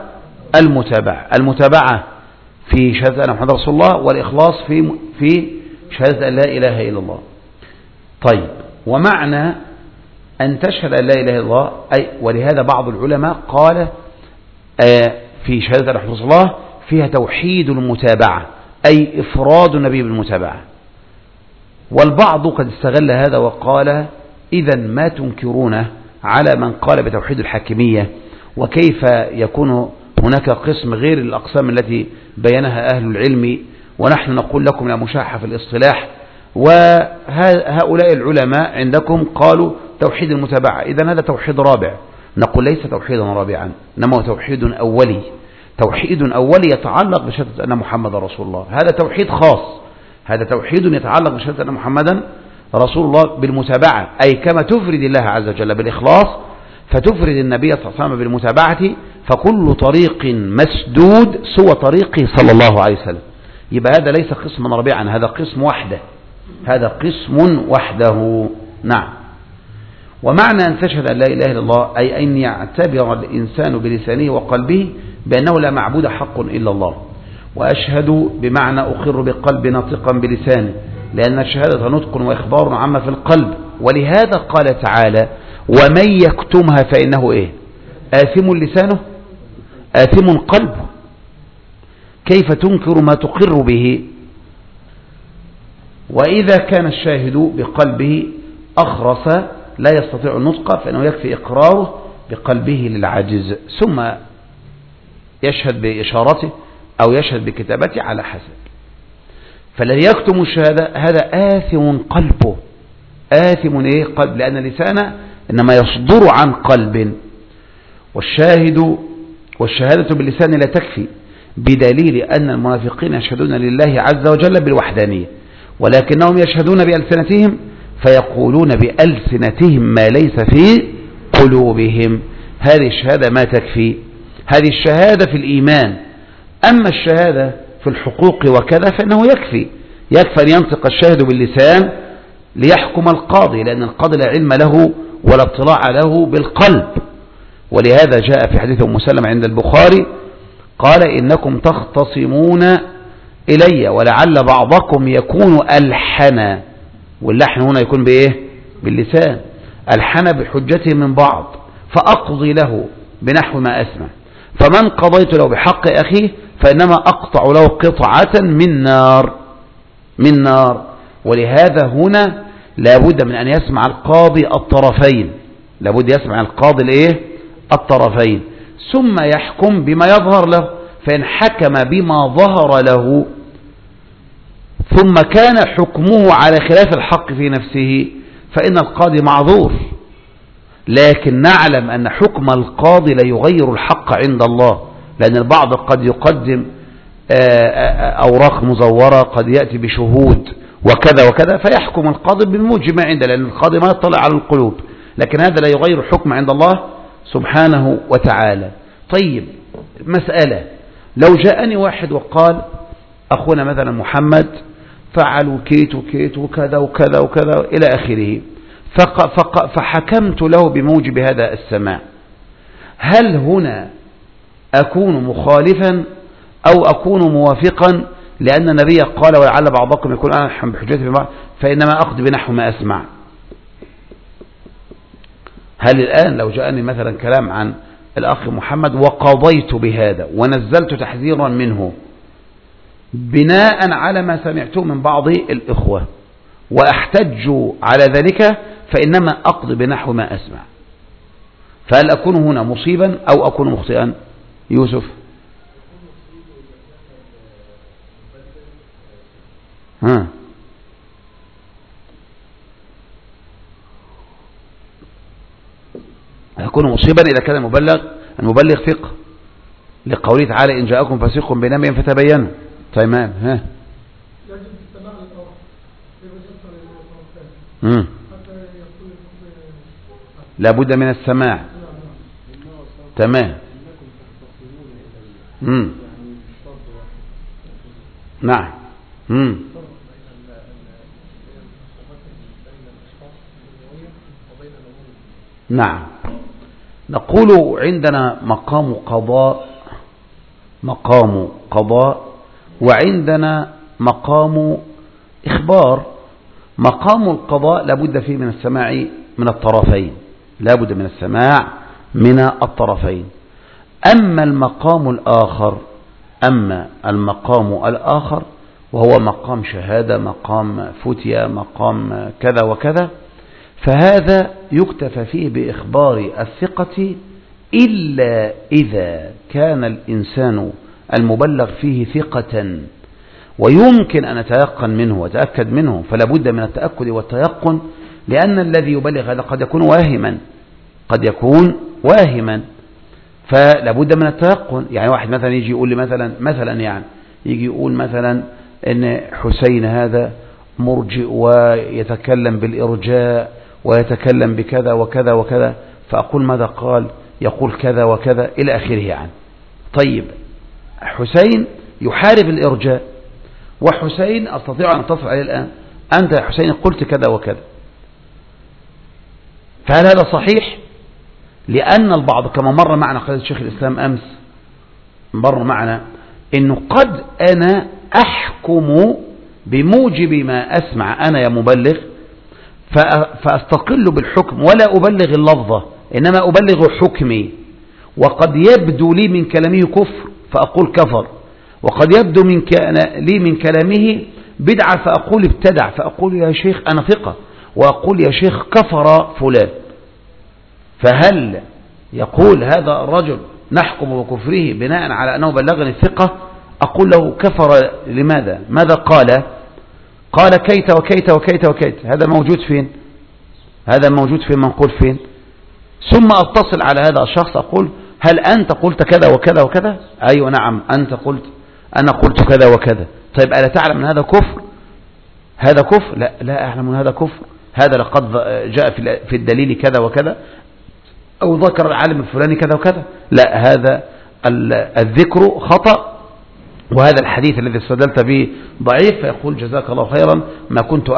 المتابعة في شهادة أن محمد رسول الله، والإخلاص في شهادة أن لا إله إلا الله. طيب، ومعنى أن تشهد أن لا إله إلا الله ولهذا بعض العلماء قال في شهادة أن محمد رسول الله فيها توحيد المتابعة، أي إفراد النبي بالمتابعة. والبعض قد استغل هذا وقال إذا ما تنكرونه على من قال بتوحيد الحاكمية، وكيف يكون هناك قسم غير الأقسام التي بينها أهل العلم، ونحن نقول لكم لا مشاحة في الاصطلاح، وهؤلاء العلماء عندكم قالوا توحيد المتابعة، إذا هذا توحيد رابع. نقول ليس توحيدا رابعا، إنما هو توحيد أولي. توحيد أولي يتعلق بشهادة أن محمد رسول الله، هذا توحيد خاص، هذا توحيد يتعلق بشهادة أن محمدا رسول الله بالمتابعة، أي كما تفرد الله عز وجل بالإخلاص فتفرد النبي صلى الله عليه وسلم بالمتابعة، فكل طريق مسدود سوى طريقه صلى الله عليه وسلم. يبقى هذا ليس قسما رابعا، هذا قسم وحده، هذا قسم وحده. نعم. ومعنى أن تشهد أن لا إله إلا الله أي أن يعتبر الإنسان بلسانه وقلبه بأنه لا معبود حق إلا الله. وأشهد بمعنى أقر بقلب ناطقا بلسانه، لأن الشهادة نطق وإخبار عما في القلب. ولهذا قال تعالى ومن يكتمها فإنه إيه؟ آثم لسانه آثم قلبه. كيف تنكر ما تقر به؟ وإذا كان الشاهد بقلبه أخرس لا يستطيع النطق فإنه يكفي إقراره بقلبه للعجز، ثم يشهد بإشارته أو يشهد بكتابته على حسب. فالذي يكتم الشهادة هذا آثم قلبه، آثم إيه؟ قلب، لأن اللسان إنما يصدر عن قلب. والشهادة باللسان لا تكفي، بدليل أن المنافقين يشهدون لله عز وجل بالوحدانية، ولكنهم يشهدون بألسنتهم فيقولون بألسنتهم ما ليس في قلوبهم. هذه الشهادة ما تكفي، هذه الشهادة في الإيمان. أما الشهادة في الحقوق وكذا فإنه يكفي أن ينطق الشاهد باللسان ليحكم القاضي، لأن القاضي لا علم له ولا اطلاع له بالقلب. ولهذا جاء في حديث أم سلمة عند البخاري قال إنكم تختصمون إلي ولعل بعضكم يكون ألحن، واللحن هنا يكون بإيه؟ باللسان. ألحن بحجته من بعض فأقضي له بنحو ما أسمع، فمن قضيت له بحق أخيه فإنما أقطع له قطعة من نار. ولهذا هنا لابد من أن يسمع القاضي الطرفين، لابد يسمع القاضي الإيه؟ الطرفين، ثم يحكم بما يظهر له. فإن حكم بما ظهر له ثم كان حكمه على خلاف الحق في نفسه فإن القاضي معذور، لكن نعلم أن حكم القاضي لا يغير الحق عند الله، لأن البعض قد يقدم أوراق مزورة، قد يأتي بشهود وكذا وكذا، فيحكم القاضي بالموجب ما عنده، لأن القاضي ما يطلع على القلوب، لكن هذا لا يغير الحكم عند الله سبحانه وتعالى. طيب، مسألة، لو جاءني واحد وقال أخونا مثلا محمد فعلوا كيت وكيت وكذا وكذا وكذا إلى آخره، فحكمت له بموجب هذا السماع، هل هنا أكون مخالفا أو أكون موافقا؟ لأن النبي قال ولعل بعضكم يكون ألحن بحجته ببعض فإنما أقضي بنحو ما أسمع. هل الآن لو جاءني مثلا كلام عن الأخ محمد وقضيت بهذا ونزلت تحذيرا منه بناء على ما سمعته من بعض الإخوة وأحتج على ذلك فإنما أقضي بنحو ما أسمع، فهل أكون هنا مصيبا أو أكون مخطئا؟ يوسف. يكون مصيبا إذا كان المبلغ ثقة، لقوله تعالى إن جاءكم فاسق بنبأ فتبينوا. تمام. يجب السماع للطرف لا بد من السماع. تمام. نعم. نعم. نقول عندنا مقام قضاء مقام قضاء، وعندنا مقام إخبار. مقام القضاء لابد فيه من السماع من الطرفين، لابد من السماع من الطرفين. أما المقام الآخر وهو مقام شهادة، مقام فتية، مقام كذا وكذا، فهذا يكتفى فيه بإخبار الثقة إلا إذا كان الإنسان المبلغ فيه ثقة ويمكن أن أتيقن منه وتأكد منه، فلا بد من التأكد والتيقن، لأن الذي يبلغ هذا قد يكون واهما، فلا بد من التيقن. يعني واحد مثلا يجي يقول لي مثلا يعني يجي يقول مثلا ان حسين هذا مرجئ ويتكلم بالإرجاء ويتكلم بكذا وكذا وكذا، فأقول ماذا قال؟ يقول كذا وكذا إلى آخره يعني. طيب حسين يحارب الإرجاء، وحسين أستطيع أن أتصل عليه الآن، أنت يا حسين قلت كذا وكذا، فهل هذا صحيح؟ لأن البعض كما مر معنا قال الشيخ الإسلام أمس، مر معنا إنه قد أنا أحكم بموجب ما أسمع أنا يا مبلغ، فأستقل بالحكم ولا أبلغ اللفظة، إنما أبلغ حكمي، وقد يبدو لي من كلامه كفر فأقول كفر، وقد يبدو لي من كلامه بدعة فأقول ابتدع، فأقول يا شيخ أنا ثقة، وأقول يا شيخ كفر فلان. فهل يقول هذا الرجل نحكم بكفره بناء على أنه بلغني الثقة؟ أقول له كفر لماذا؟ ماذا قال كيت وكيت وكيت وكيت. هذا موجود فين؟ منقول فين؟ ثم أتصل على هذا الشخص أقول هل أنت قلت كذا وكذا وكذا؟ أيوة نعم أنت قلت، أنا قلت كذا وكذا. طيب ألا تعلم من هذا كفر؟ هذا كفر؟ لا أعلم من هذا كفر، هذا لقد جاء في الدليل كذا وكذا، أو ذكر العالم الفلاني كذا وكذا. لا، هذا الذكر خطأ، وهذا الحديث الذي استدلت به ضعيف. فيقول جزاك الله خيرا ما كنت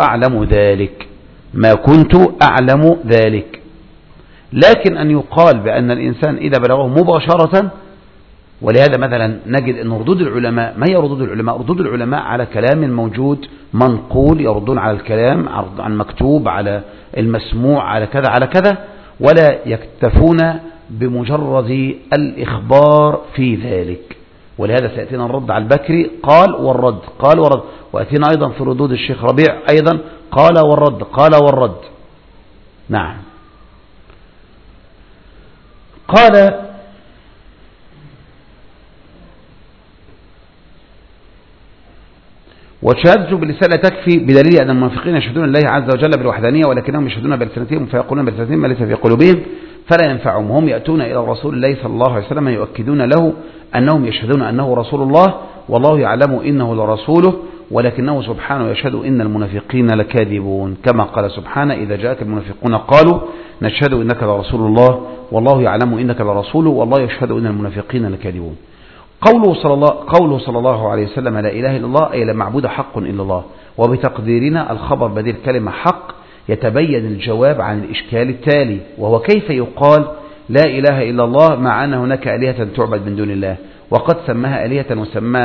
أعلم ذلك. لكن أن يقال بأن الإنسان إذا بلغه مباشرة، ولهذا مثلا نجد أن ردود العلماء، ما هي ردود العلماء؟ ردود العلماء على كلام موجود منقول، يردون على الكلام عن مكتوب، على المسموع، على كذا على كذا، ولا يكتفون بمجرد الإخبار في ذلك. ولهذا سيأتينا الرد على البكري قال والرد، وأتينا أيضا في ردود الشيخ ربيع أيضا قال والرد. نعم. قال وشهادته باللسان لا تكفي بدليل أن المنافقين يشهدون الله عز وجل بالوحدانية ولكنهم يشهدون بلسانتهم فيقولون بلسانتهم ما ليس في قلوبهم فلا ينفعهم. هم يأتون إلى رسول الله صلى الله عليه وسلم يؤكدون له أنهم يشهدون أنه رسول الله والله يعلم إنه لرسوله ولكنه سبحانه يشهد إن المنافقين لكاذبون، كما قال سبحانه إذا جاءك المنافقون قالوا نشهد إنك لرسول الله والله يعلم إنك لرسوله والله يشهد إن المنافقين لكاذبون. قوله صلى الله عليه وسلم لا إله إلا الله أي لا معبود حق إلا الله، وبتقديرنا الخبر بديل كلمة حق يتبين الجواب عن الإشكال التالي، وهو كيف يقال لا إله إلا الله مع أن هناك آلهة تعبد من دون الله، وقد سماها آلهة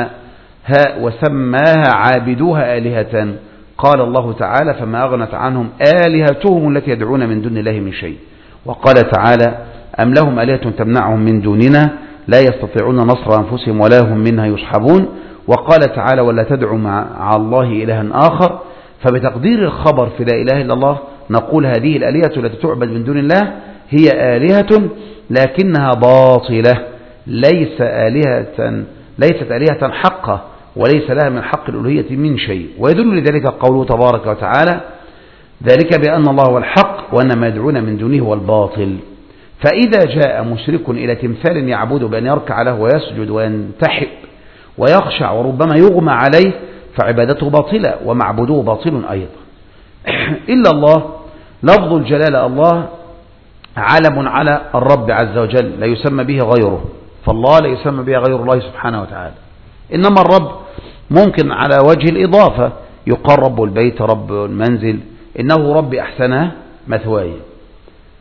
وسماها عابدوها آلهة. قال الله تعالى فما أغنت عنهم آلهتهم التي يدعون من دون الله من شيء. وقال تعالى أم لهم آلهة تمنعهم من دوننا لا يستطيعون نصر أنفسهم ولا هم منها يصحبون. وقال تعالى ولا تدعوا مع الله إلها آخر. فبتقدير الخبر في لا إله إلا الله نقول هذه الآلهة التي تعبد من دون الله هي آلهة لكنها باطلة، ليست آلهة حقة وليس لها من حق الألوهية من شيء. ويدل لذلك قوله تبارك وتعالى ذلك بأن الله هو الحق وأن ما يدعون من دونه هو الباطل. فإذا جاء مشرك إلى تمثال يعبد بأن يركع له ويسجد وينتحب ويخشع وربما يغمى عليه فعبادته باطلة ومعبوده باطل أيضا. إلا الله لفظ الجلالة الله علم على الرب عز وجل لا يسمى به غيره، فالله لا يسمى به غير الله سبحانه وتعالى. إنما الرب ممكن على وجه الإضافة يقال رب البيت رب المنزل، إنه رب أحسن مثواي،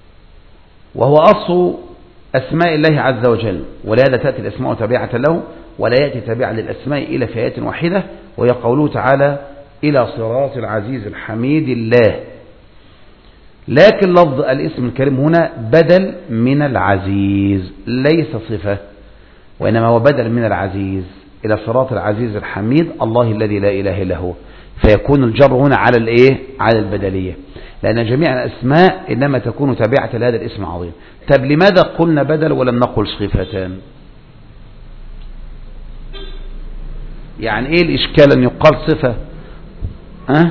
وهو أصل أسماء الله عز وجل، ولهذا تأتي الأسماء تابعة له ولا يأتي تابعا للأسماء إلا في آية واحدة، وهي قوله تعالى إلى صراط العزيز الحميد الله. لكن لفظ الاسم الكريم هنا بدل من العزيز، ليس صفة، وإنما هو بدل من العزيز. إلى صراط العزيز الحميد الله الذي لا إله إلا هو، فيكون الجر هنا على الإيه؟ على البدلية، لأن جميع الأسماء إنما تكون تابعة لهذا الاسم العظيم. طب لماذا قلنا بدل ولم نقل صفتان؟ يعني إيه الإشكال أن يقال صفة؟ الله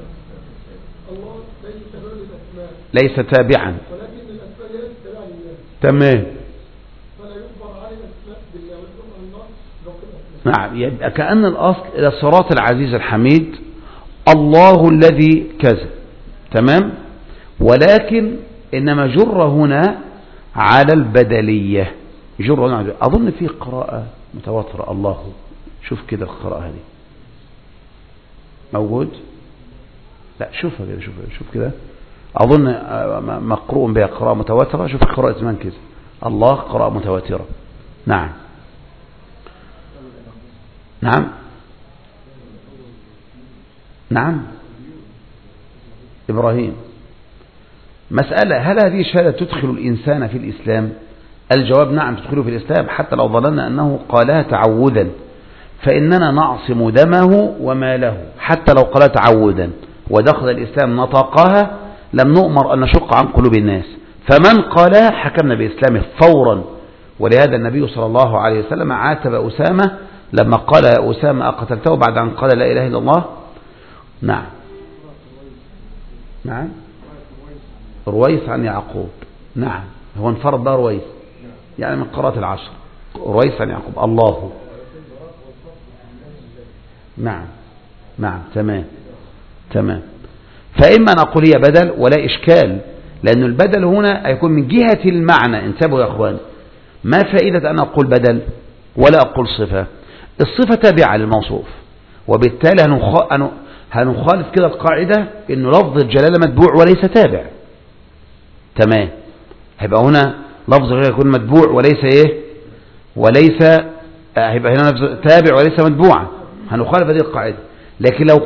ليس تابعا للأسماء، ليس تابعا، ولكن الأسماء ليست تابعا لله. تمام. فلا يخبر عن الأسماء بالله ويخبر عن الله باقي الأسماء. نعم، يبقى كأن الأصل إلى صراط العزيز الحميد الله الذي كذا، تمام. ولكن إنما جر هنا على البدلية، جر هنا على، أظن في قراءة متواترة الله، شوف كده القراءة هذه موجود؟ لا شوفها كده، شوف كده، أظن مقروء بها قراءة متواترة. شوف قراءة من كده الله قراءة متواترة. نعم نعم نعم إبراهيم. مسألة، هل هذه الشهادة تدخل الإنسان في الإسلام؟ الجواب نعم تدخله في الإسلام، حتى لو ظننا أنه قالها تعودا، فإننا نعصم دمه وماله حتى لو قالها تعودا ودخل الإسلام نطقها، لم نؤمر أن نشق عن قلوب الناس، فمن قالها حكمنا بإسلامه فورا. ولهذا النبي صلى الله عليه وسلم عاتب أسامة لما قال يا أسامة أقتلته بعد أن قال لا إله إلا الله. نعم نعم رويس عن يعقوب، نعم هو انفرد ده رويس، يعني من قراءة العشر، رويس عن يعقوب الله. نعم نعم تمام تمام. فإما نقول هي بدل ولا إشكال، لأن البدل هنا يكون من جهة المعنى. انتبهوا يا أخوان، ما فائدة أن أقول بدل ولا أقول صفة؟ الصفة تابعة للموصوف، وبالتالي هنخالف كده القاعدة إنه لفظ الجلالة متبوع وليس تابع. تمام، هيبقى هنا لفظ غير يكون متبوع وليس إيه، وليس هيبقى هنا لفظ تابع وليس متبوعا، هنخالف هذه القاعدة. لكن لو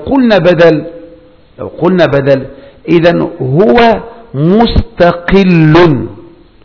قلنا بدل إذن هو مستقل،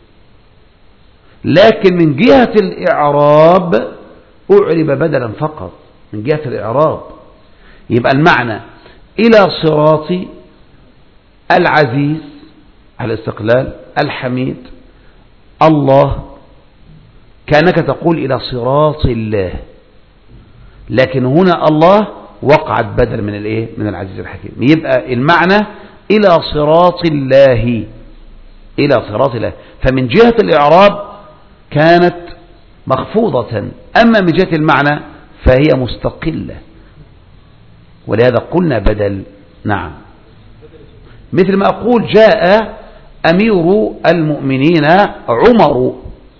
لكن من جهة الإعراب أعرب بدلا فقط من جهة الإعراب. يبقى المعنى إلى صراط العزيز على الاستقلال الحميد الله، كأنك تقول إلى صراط الله، لكن هنا الله وقعت بدل من الايه، من العزيز الحكيم. يبقى المعنى إلى صراط الله، إلى صراط الله، فمن جهة الإعراب كانت مخفوضة، أما من جهة المعنى فهي مستقلة، ولهذا قلنا بدل. نعم، مثل ما أقول جاء أمير المؤمنين عمر،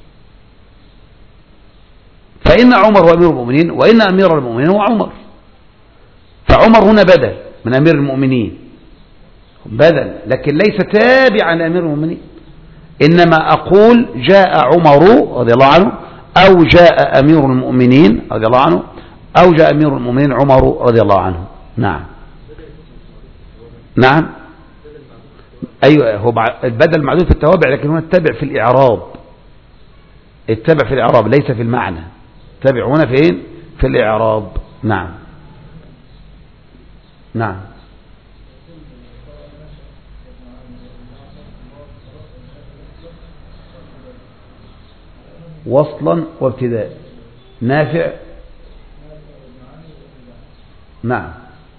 فإن عمر هو أمير المؤمنين، وإن أمير المؤمنين هو عمر، فعمر هنا بدل من أمير المؤمنين، بدل لكن ليس تابعا لأمير المؤمنين. إنما أقول جاء عمر رضي الله عنه، أو جاء أمير المؤمنين رضي الله عنه، أو جاء أمير المؤمنين عمر رضي الله عنه. نعم نعم أيوة، هو البدل معدود في التوابع، لكن هنا التابع في الإعراب، التابع في الإعراب ليس في المعنى، تابع هنا فين؟ في الإعراب. نعم نعم وصلا وابتداء. نافع، نعم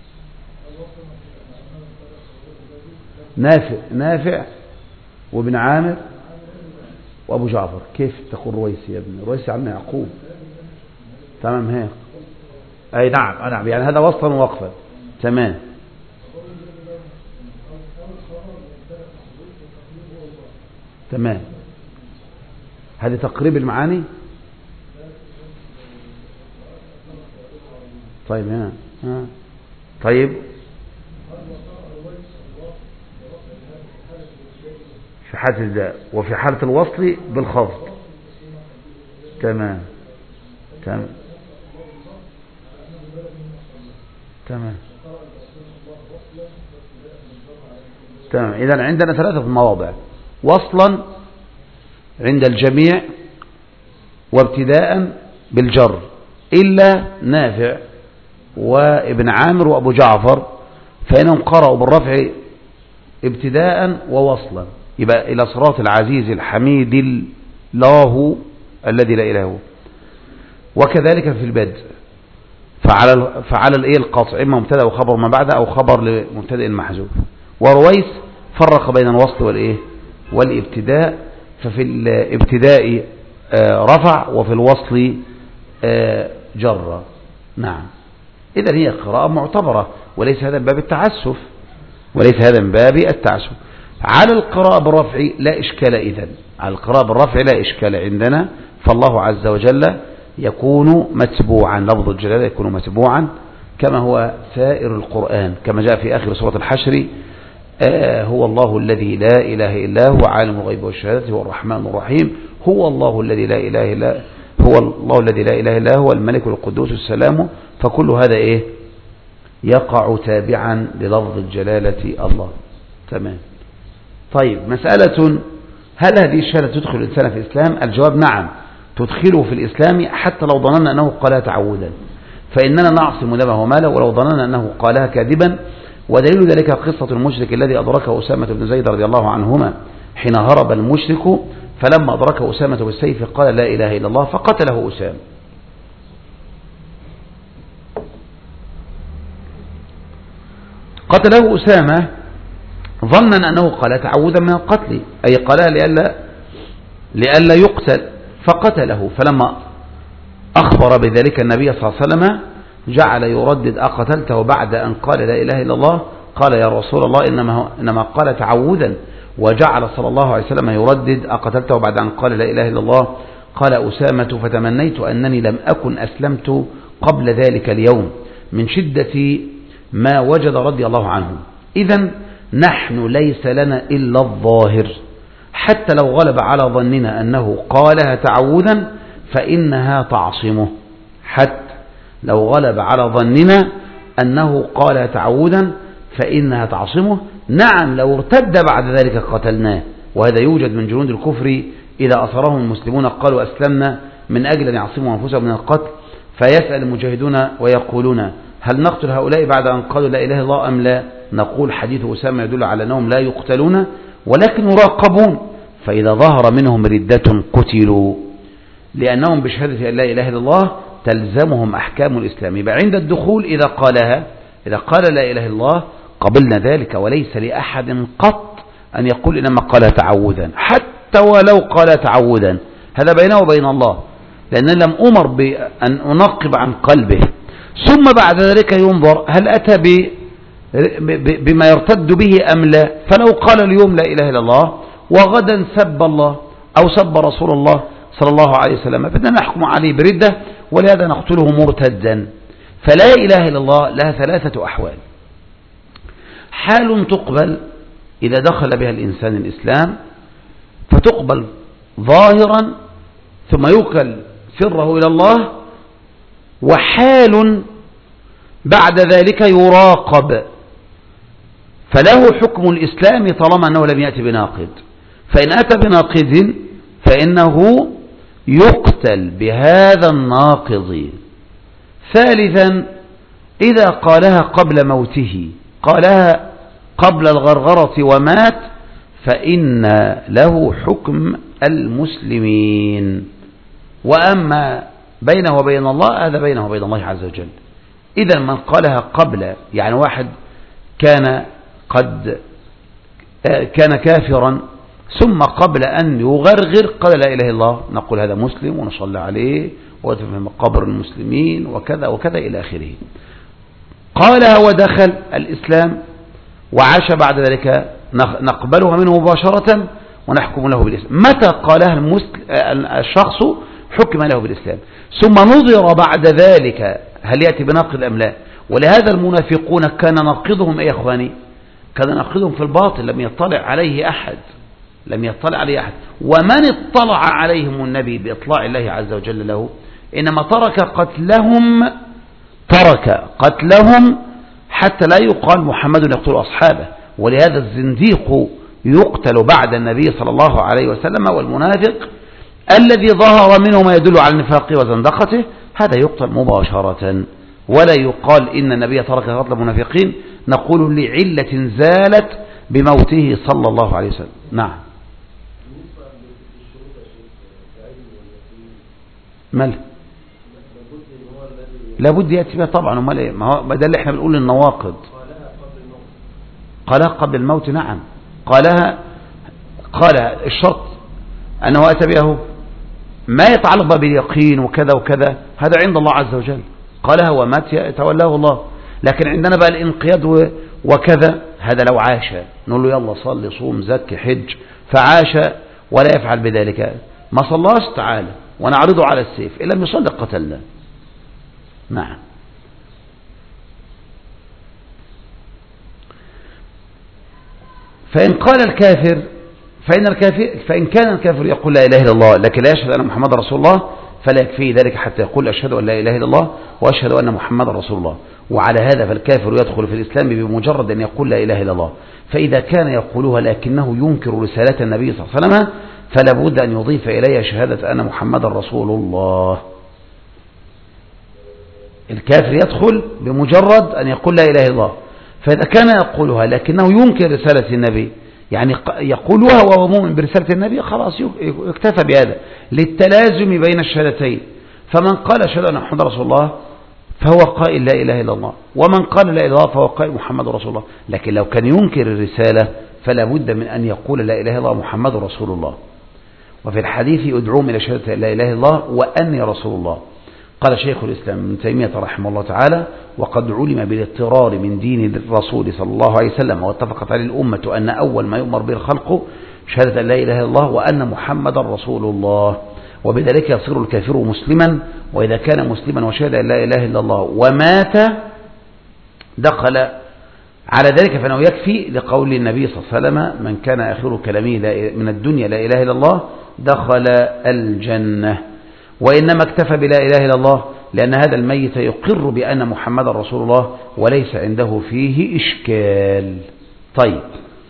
نافع وابن عامر وابو جعفر. كيف تقول رويسي يا ابن رويسي عن يعقوب؟ تمام هيك، اي نعم نعم، يعني هذا وصلا ووقفا. تمام تمام، هذه تقريب المعاني. طيب هنا طيب في حالة الداء وفي حالة الوصل بالخفض. تمام تمام تمام. تمام. إذن عندنا 3 مواضع: وصلا عند الجميع، وابتداء بالجر، إلا نافع وابن عامر وأبو جعفر فإنهم قرأوا بالرفع ابتداء ووصلا، يبقى إلى صراط العزيز الحميد الله الذي لا إله هو. وكذلك في البدء فعلى الايه القطع، اما مبتدا وخبر ما بعد او خبر لمبتدا محذوف. ورويس فرق بين الوصل والايه والابتداء، ففي الابتداء رفع وفي الوصل جر. نعم. اذا هي قراءة معتبرة، وليس هذا من باب التعسف، على القراءة بالرفع لا إشكال. إذن على القراءة بالرفع لا إشكال عندنا، فالله عز وجل يكون متبوعا، لفظ الجلالة يكون متبوعا كما هو سائر القرآن، كما جاء في آخر سورة الحشر: هو الله الذي لا إله إلا هو عالم الغيب والشهادة هو الرحمن الرحيم، هو الله الذي لا إله إلا هو الملك القدوس السلام. فكل هذا إيه؟ يقع تابعا للفظ الجلالة الله. تمام. طيب، مسألة: هل هذه الشهادة تدخل الإنسان في الإسلام؟ الجواب: نعم، تدخله في الإسلام حتى لو ظننا أنه قالها تعودا، فإننا نعصم دمه وماله ولو ظننا أنه قالها كاذبا. ودليل ذلك قصة المشرك الذي أدركه أسامة بن زيد رضي الله عنهما حين هرب المشرك، فلما أدركه أسامة بالسيف قال: لا إله إلا الله، فقتله أسامة. قتله أسامة ظنا أنه قال تعوذا من القتل، أي قالها لئلا يقتل، فقتله. فلما أخبر بذلك النبي صلى الله عليه وسلم جعل يردد: أقتلته بعد أن قال لا إله إلا الله؟ قال: يا رسول الله إنما قال تعوذا. وجعل صلى الله عليه وسلم يردد: أقتلته بعد أن قال لا إله إلا الله؟ قال أسامة: فتمنيت أنني لم أكن أسلمت قبل ذلك اليوم من شدة ما وجد رضي الله عنه. إذن نحن ليس لنا إلا الظاهر، حتى لو غلب على ظننا أنه قالها تعوذا فإنها تعصمه، حتى لو غلب على ظننا أنه قالها تعوذا فإنها تعصمه. نعم، لو ارتد بعد ذلك قتلناه، وهذا يوجد من جنود الكفر إذا أصرهم المسلمون قالوا أسلمنا من أجل أن يعصموا أنفسهم من القتل، فيسأل المجاهدون ويقولون: هل نقتل هؤلاء بعد أن قالوا لا إله إلا الله أم لا؟ نقول: حديث أسامة يدل على أنهم لا يقتلون ولكن يراقبون، فإذا ظهر منهم ردة قتلوا، لأنهم بشهادة أن لا إله إلا الله تلزمهم أحكام الإسلام. يبقى عند الدخول إذا قال لا إله إلا الله قبلنا ذلك، وليس لأحد قط أن يقول إنما قال تعوذا، حتى ولو قال تعوذا، هذا بينه وبين الله، لأن لم أمر بأن أنقب عن قلبه. ثم بعد ذلك ينظر هل أتى بما يرتد به أم لا. فلو قال اليوم لا إله إلا الله وغدا سب الله أو سب رسول الله صلى الله عليه وسلم فإننا نحكم عليه بردة، ولهذا نقتله مرتدا. فلا إله إلا الله لها 3 أحوال: حال تقبل إذا دخل بها الإنسان الإسلام فتقبل ظاهرا ثم يوكل سره إلى الله، وحال بعد ذلك يراقب فله حكم الإسلام طالما أنه لم يأتي بناقض، فإن أتى بناقض فإنه يقتل بهذا الناقض. ثالثا: إذا قالها قبل موته، قالها قبل الغرغرة ومات، فإن له حكم المسلمين. وأما بينه وبين الله هذا بينه وبين الله عز وجل. إذا من قالها قبل، يعني واحد كان كافرا ثم قبل أن يغرغر قال لا إله إلا الله، نقول هذا مسلم ونصلي عليه ويدفن في قبر المسلمين وكذا وكذا إلى آخره. قالها ودخل الإسلام وعاش بعد ذلك نقبلها منه مباشرة ونحكم له بالإسلام. متى قالها الشخص حكم له بالإسلام، ثم نظر بعد ذلك هل يأتي بناقض أم لا. ولهذا المنافقون كان ناقضهم يا أخواني، كان ناقضهم في الباطل، لم يطلع عليه أحد. ومن اطلع عليهم النبي بإطلاع الله عز وجل له إنما ترك قتلهم حتى لا يقال محمد يقتل أصحابه. ولهذا الزنديق يقتل بعد النبي صلى الله عليه وسلم، والمنافق الذي ظهر منه ما يدل على نفاقه وزندقته هذا يقتل مباشرة، ولا يقال إن النبي ترك قتل المنافقين، نقول لعلة زالت بموته صلى الله عليه وسلم. نعم. مال لابد يأتي بها طبعا، امال ايه؟ ما هو ده اللي احنا بنقول النواقض. قالها قبل الموت، نعم قالها الشرط أنه أتى به ما يتعلق باليقين وكذا وكذا، هذا عند الله عز وجل. قالها ومات يتولاه الله. لكن عندنا بقى الانقياد وكذا، هذا لو عاش نقول له يلا صلي صوم زكي حج، فعاش ولا يفعل بذلك، ما صلاش تعالى ونعرضه على السيف، إن لم يصلي قتلنا. نعم. فإن قال الكافر فإن كان الكافر يقول لا إله إلا الله لكن لا يشهد أن محمد رسول الله، فلا يكفيه ذلك حتى يقول أشهد أن لا إله إلا الله وأشهد أن محمد رسول الله. وعلى هذا فالكافر يدخل في الإسلام بمجرد أن يقول لا إله إلا الله. فإذا كان يقولها لكنه ينكر رسالة النبي صلى الله عليه وسلم فلا بد أن يضيف إليها شهادة أن محمد رسول الله. الكافر يدخل بمجرد أن يقول لا إله إلا الله. فإذا كان يقولها لكنه ينكر رسالة النبي، يعني يقولها وهو مؤمن برسالة النبي، خلاص يكتفى بهذا للتلازم بين الشهادتين. فمن قال أشهد أن محمد رسول الله فهو قائل لا إله إلا الله، ومن قال لا إله إلا الله فهو قائل محمد رسول الله. لكن لو كان ينكر الرسالة فلا بد من أن يقول لا إله إلا الله محمد رسول الله. وفي الحديث ادعوهم إلى شهادة لا إله إلا الله وأني رسول الله. قال شيخ الإسلام ابن تيمية رحمه الله تعالى: وقد علم بالاضطرار من دين الرسول صلى الله عليه وسلم واتفقت عليه الأمة أن أول ما يؤمر به الخلق شهادة لا إله إلا الله وأن محمد رسول الله، وبذلك يصير الكافر مسلما. وإذا كان مسلما وشهد أن لا إله إلا الله ومات دخل على ذلك فإنه يكفي لقول النبي صلى الله عليه وسلم: من كان آخر كلامه من الدنيا لا إله إلا الله دخل الجنة. وإنما اكتفى بلا إله إلا الله لأن هذا الميت يقر بأن محمد رسول الله وليس عنده فيه إشكال. طيب،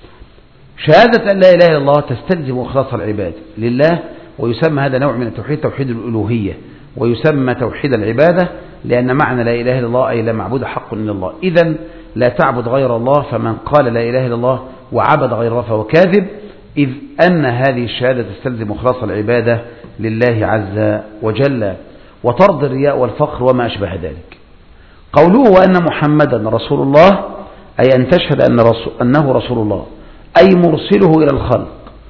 شهادة أن لا إله إلا الله تستلزم إخلاص العباد لله، ويسمى هذا نوع من التوحيد توحيد الألوهية، ويسمى توحيد العبادة لأن معنى لا إله إلا الله أي لا معبود حق إلا الله. إذن لا تعبد غير الله، فمن قال لا إله إلا الله وعبد غير الله فهو كاذب، إذ أن هذه الشهادة تستلزم إخلاص العبادة لله عز وجل وطرد الرياء والفخر وما أشبه ذلك. قوله وأن محمدا رسول الله أي أن تشهد أنه رسول الله، أي مرسله إلى الخلق.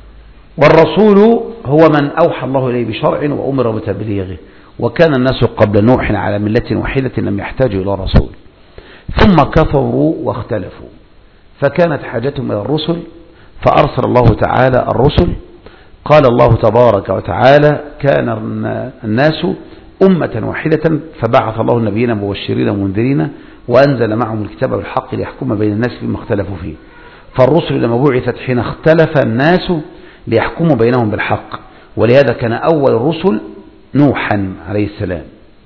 والرسول هو من أوحى الله إليه بشرع وأمر بتبليغه، وكان الناس قبل نوح على ملة واحدة لم يحتاجوا إلى رسول، ثم كفروا واختلفوا فكانت حاجتهم إلى الرسل فأرسل الله تعالى الرسل. قال الله تبارك وتعالى: كان الناس أمة واحدة فبعث الله النبيين مبشرين ومنذرين وأنزل معهم الكتاب بالحق ليحكم بين الناس فيما اختلفوا فيه. فالرسل لما بعثت حين اختلف الناس ليحكموا بينهم بالحق، ولهذا كان أول الرسل نوحا عليه السلام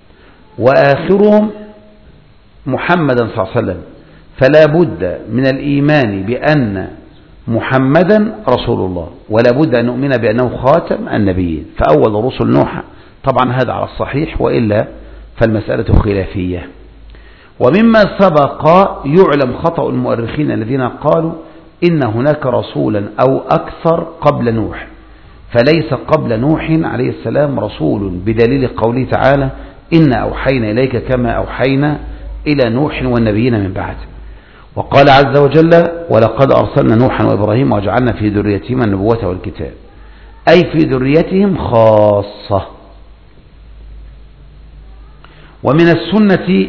وآخرهم محمدا صلى الله عليه وسلم. فلا بد من الإيمان بأن محمدا رسول الله، ولا بد أن نؤمن بأنه خاتم النبيين. فأول الرسل نوح، طبعا هذا على الصحيح، وإلا فالمسألة خلافية. ومما سبق يعلم خطأ المؤرخين الذين قالوا إن هناك رسولا أو أكثر قبل نوح، فليس قبل نوح عليه السلام رسول، بدليل قوله تعالى: إنا أوحينا إليك كما أوحينا إلى نوح والنبيين من بعد. وقال عز وجل: ولقد أرسلنا نوحا وإبراهيم وجعلنا في ذريتهما النبوة والكتاب، أي في ذريتهم خاصة. ومن السنة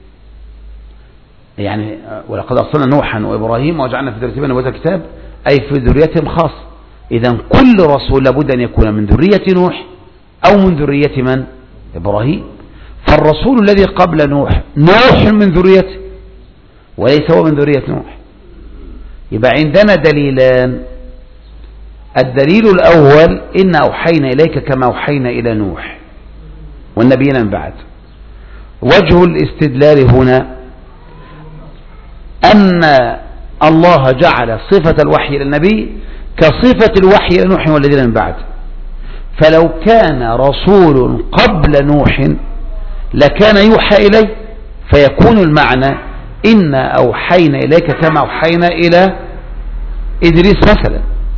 يعني ولقد أرسلنا نوحا وإبراهيم وجعلنا في ذريتهما النبوة والكتاب أي في ذريتهم خاصة. إذن كل رسول لابد أن يكون من ذرية نوح أو من ذرية من؟ إبراهيم. فالرسول الذي قبل نوح من ذريته وليس هو من ذرية نوح. يبقى عندنا دليلان: الدليل الأول إن أوحينا إليك كما أوحينا إلى نوح والنبيين من بعد. وجه الاستدلال هنا أن الله جعل صفة الوحي إلى النبي كصفة الوحي إلى نوح والذين من بعد. فلو كان رسول قبل نوح لكان يوحى إليه، فيكون المعنى إنا أوحينا إليك كما أوحينا إلى إدريس مثلا.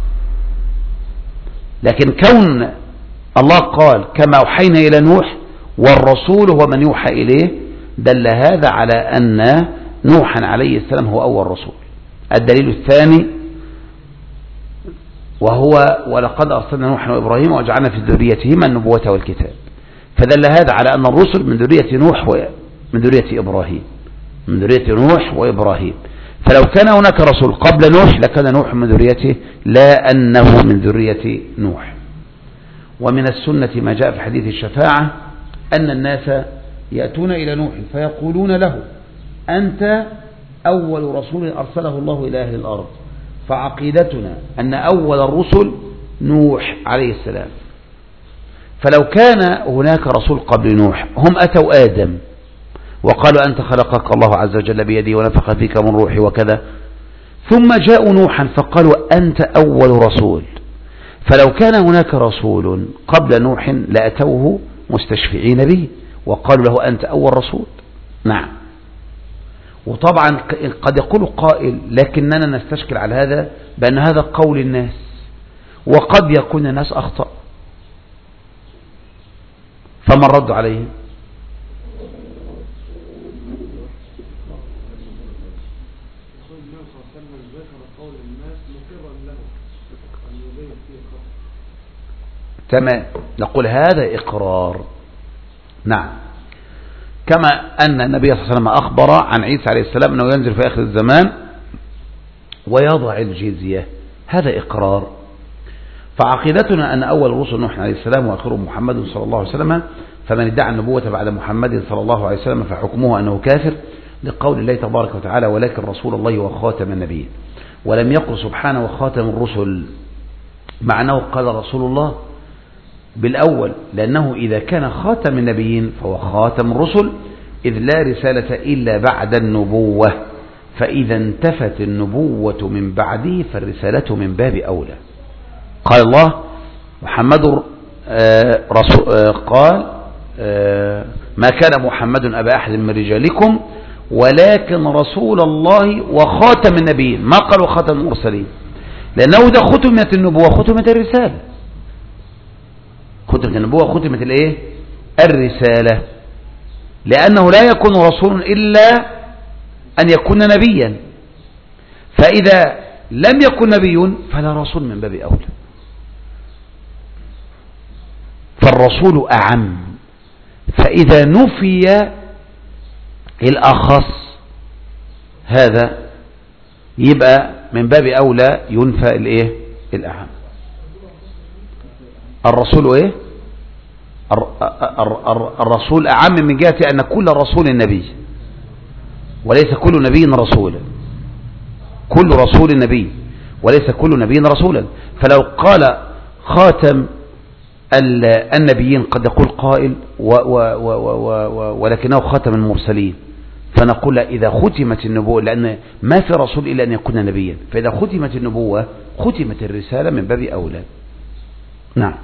لكن كون الله قال كما أوحينا إلى نوح والرسول هو من يوحى إليه، دل هذا على أن نوحا عليه السلام هو أول رسول. الدليل الثاني وهو ولقد أرسلنا نوحا وإبراهيم وجعلنا في ذريتهما النبوة والكتاب، فدل هذا على أن الرسل من ذرية نوح ومن ذرية إبراهيم، من ذرية نوح وإبراهيم. فلو كان هناك رسول قبل نوح لكان نوح من ذريته، لا أنه من ذرية نوح. ومن السنة ما جاء في حديث الشفاعة أن الناس يأتون إلى نوح فيقولون له أنت أول رسول أرسله الله إلى أهل الأرض، فعقيدتنا أن أول الرسل نوح عليه السلام. فلو كان هناك رسول قبل نوح هم أتوا آدم وقالوا أنت خلقك الله عز وجل بيدي ونفخ فيك من روحي وكذا، ثم جاءوا نوحا فقالوا أنت أول رسول. فلو كان هناك رسول قبل نوح لأتوه مستشفعين به وقالوا له أنت أول رسول. نعم. وطبعا قد يقول قائل لكننا نستشكل على هذا بأن هذا قول الناس، وقد يكون الناس أخطأ، فما الرد عليه؟ تمام، نقول هذا إقرار. نعم، كما أن النبي صلى الله عليه وسلم أخبر عن عيسى عليه السلام أنه ينزل في آخر الزمان ويضع الجزية، هذا إقرار. فعقيدتنا أن أول رسل نوح عليه السلام وآخرهم محمد صلى الله عليه وسلم، فمن ادعى النبوة بعد محمد صلى الله عليه وسلم فحكمه أنه كافر، لقول الله تبارك وتعالى ولكن رسول الله وخاتم النبيين. ولم يقل سبحانه وخاتم الرسل، معناه قال رسول الله بالأول، لأنه إذا كان خاتم النبيين فهو خاتم الرسل، إذ لا رسالة إلا بعد النبوة، فإذا انتفت النبوة من بعده فالرسالة من باب أولى. قال الله محمد قال ما كان محمد أبا أحد من رجالكم ولكن رسول الله وخاتم النبيين، ما قالوا خاتم المرسلين، لأنه إذا ختمت النبوة ختمت الرسالة، ختمت النبوة ختمت الايه؟ الرسالة، لأنه لا يكون رسول إلا أن يكون نبيا، فإذا لم يكن نبي فلا رسول من باب أولى. فالرسول أعم، فإذا نفي الأخص هذا يبقى من باب أولى ينفى الايه؟ الأعم. الرسول ايه؟ الرسول أعم من جهة أن كل رسول نبي، وليس كل نبي رسولا، كل رسول نبي وليس كل نبي رسولا. فلو قال خاتم النبيين قد يقول قائل ولكنه خاتم المرسلين، فنقول إذا ختمت النبوة، لأن ما في رسول إلا أن يكون نبيا، فإذا ختمت النبوة ختمت الرسالة من باب أولى. نعم.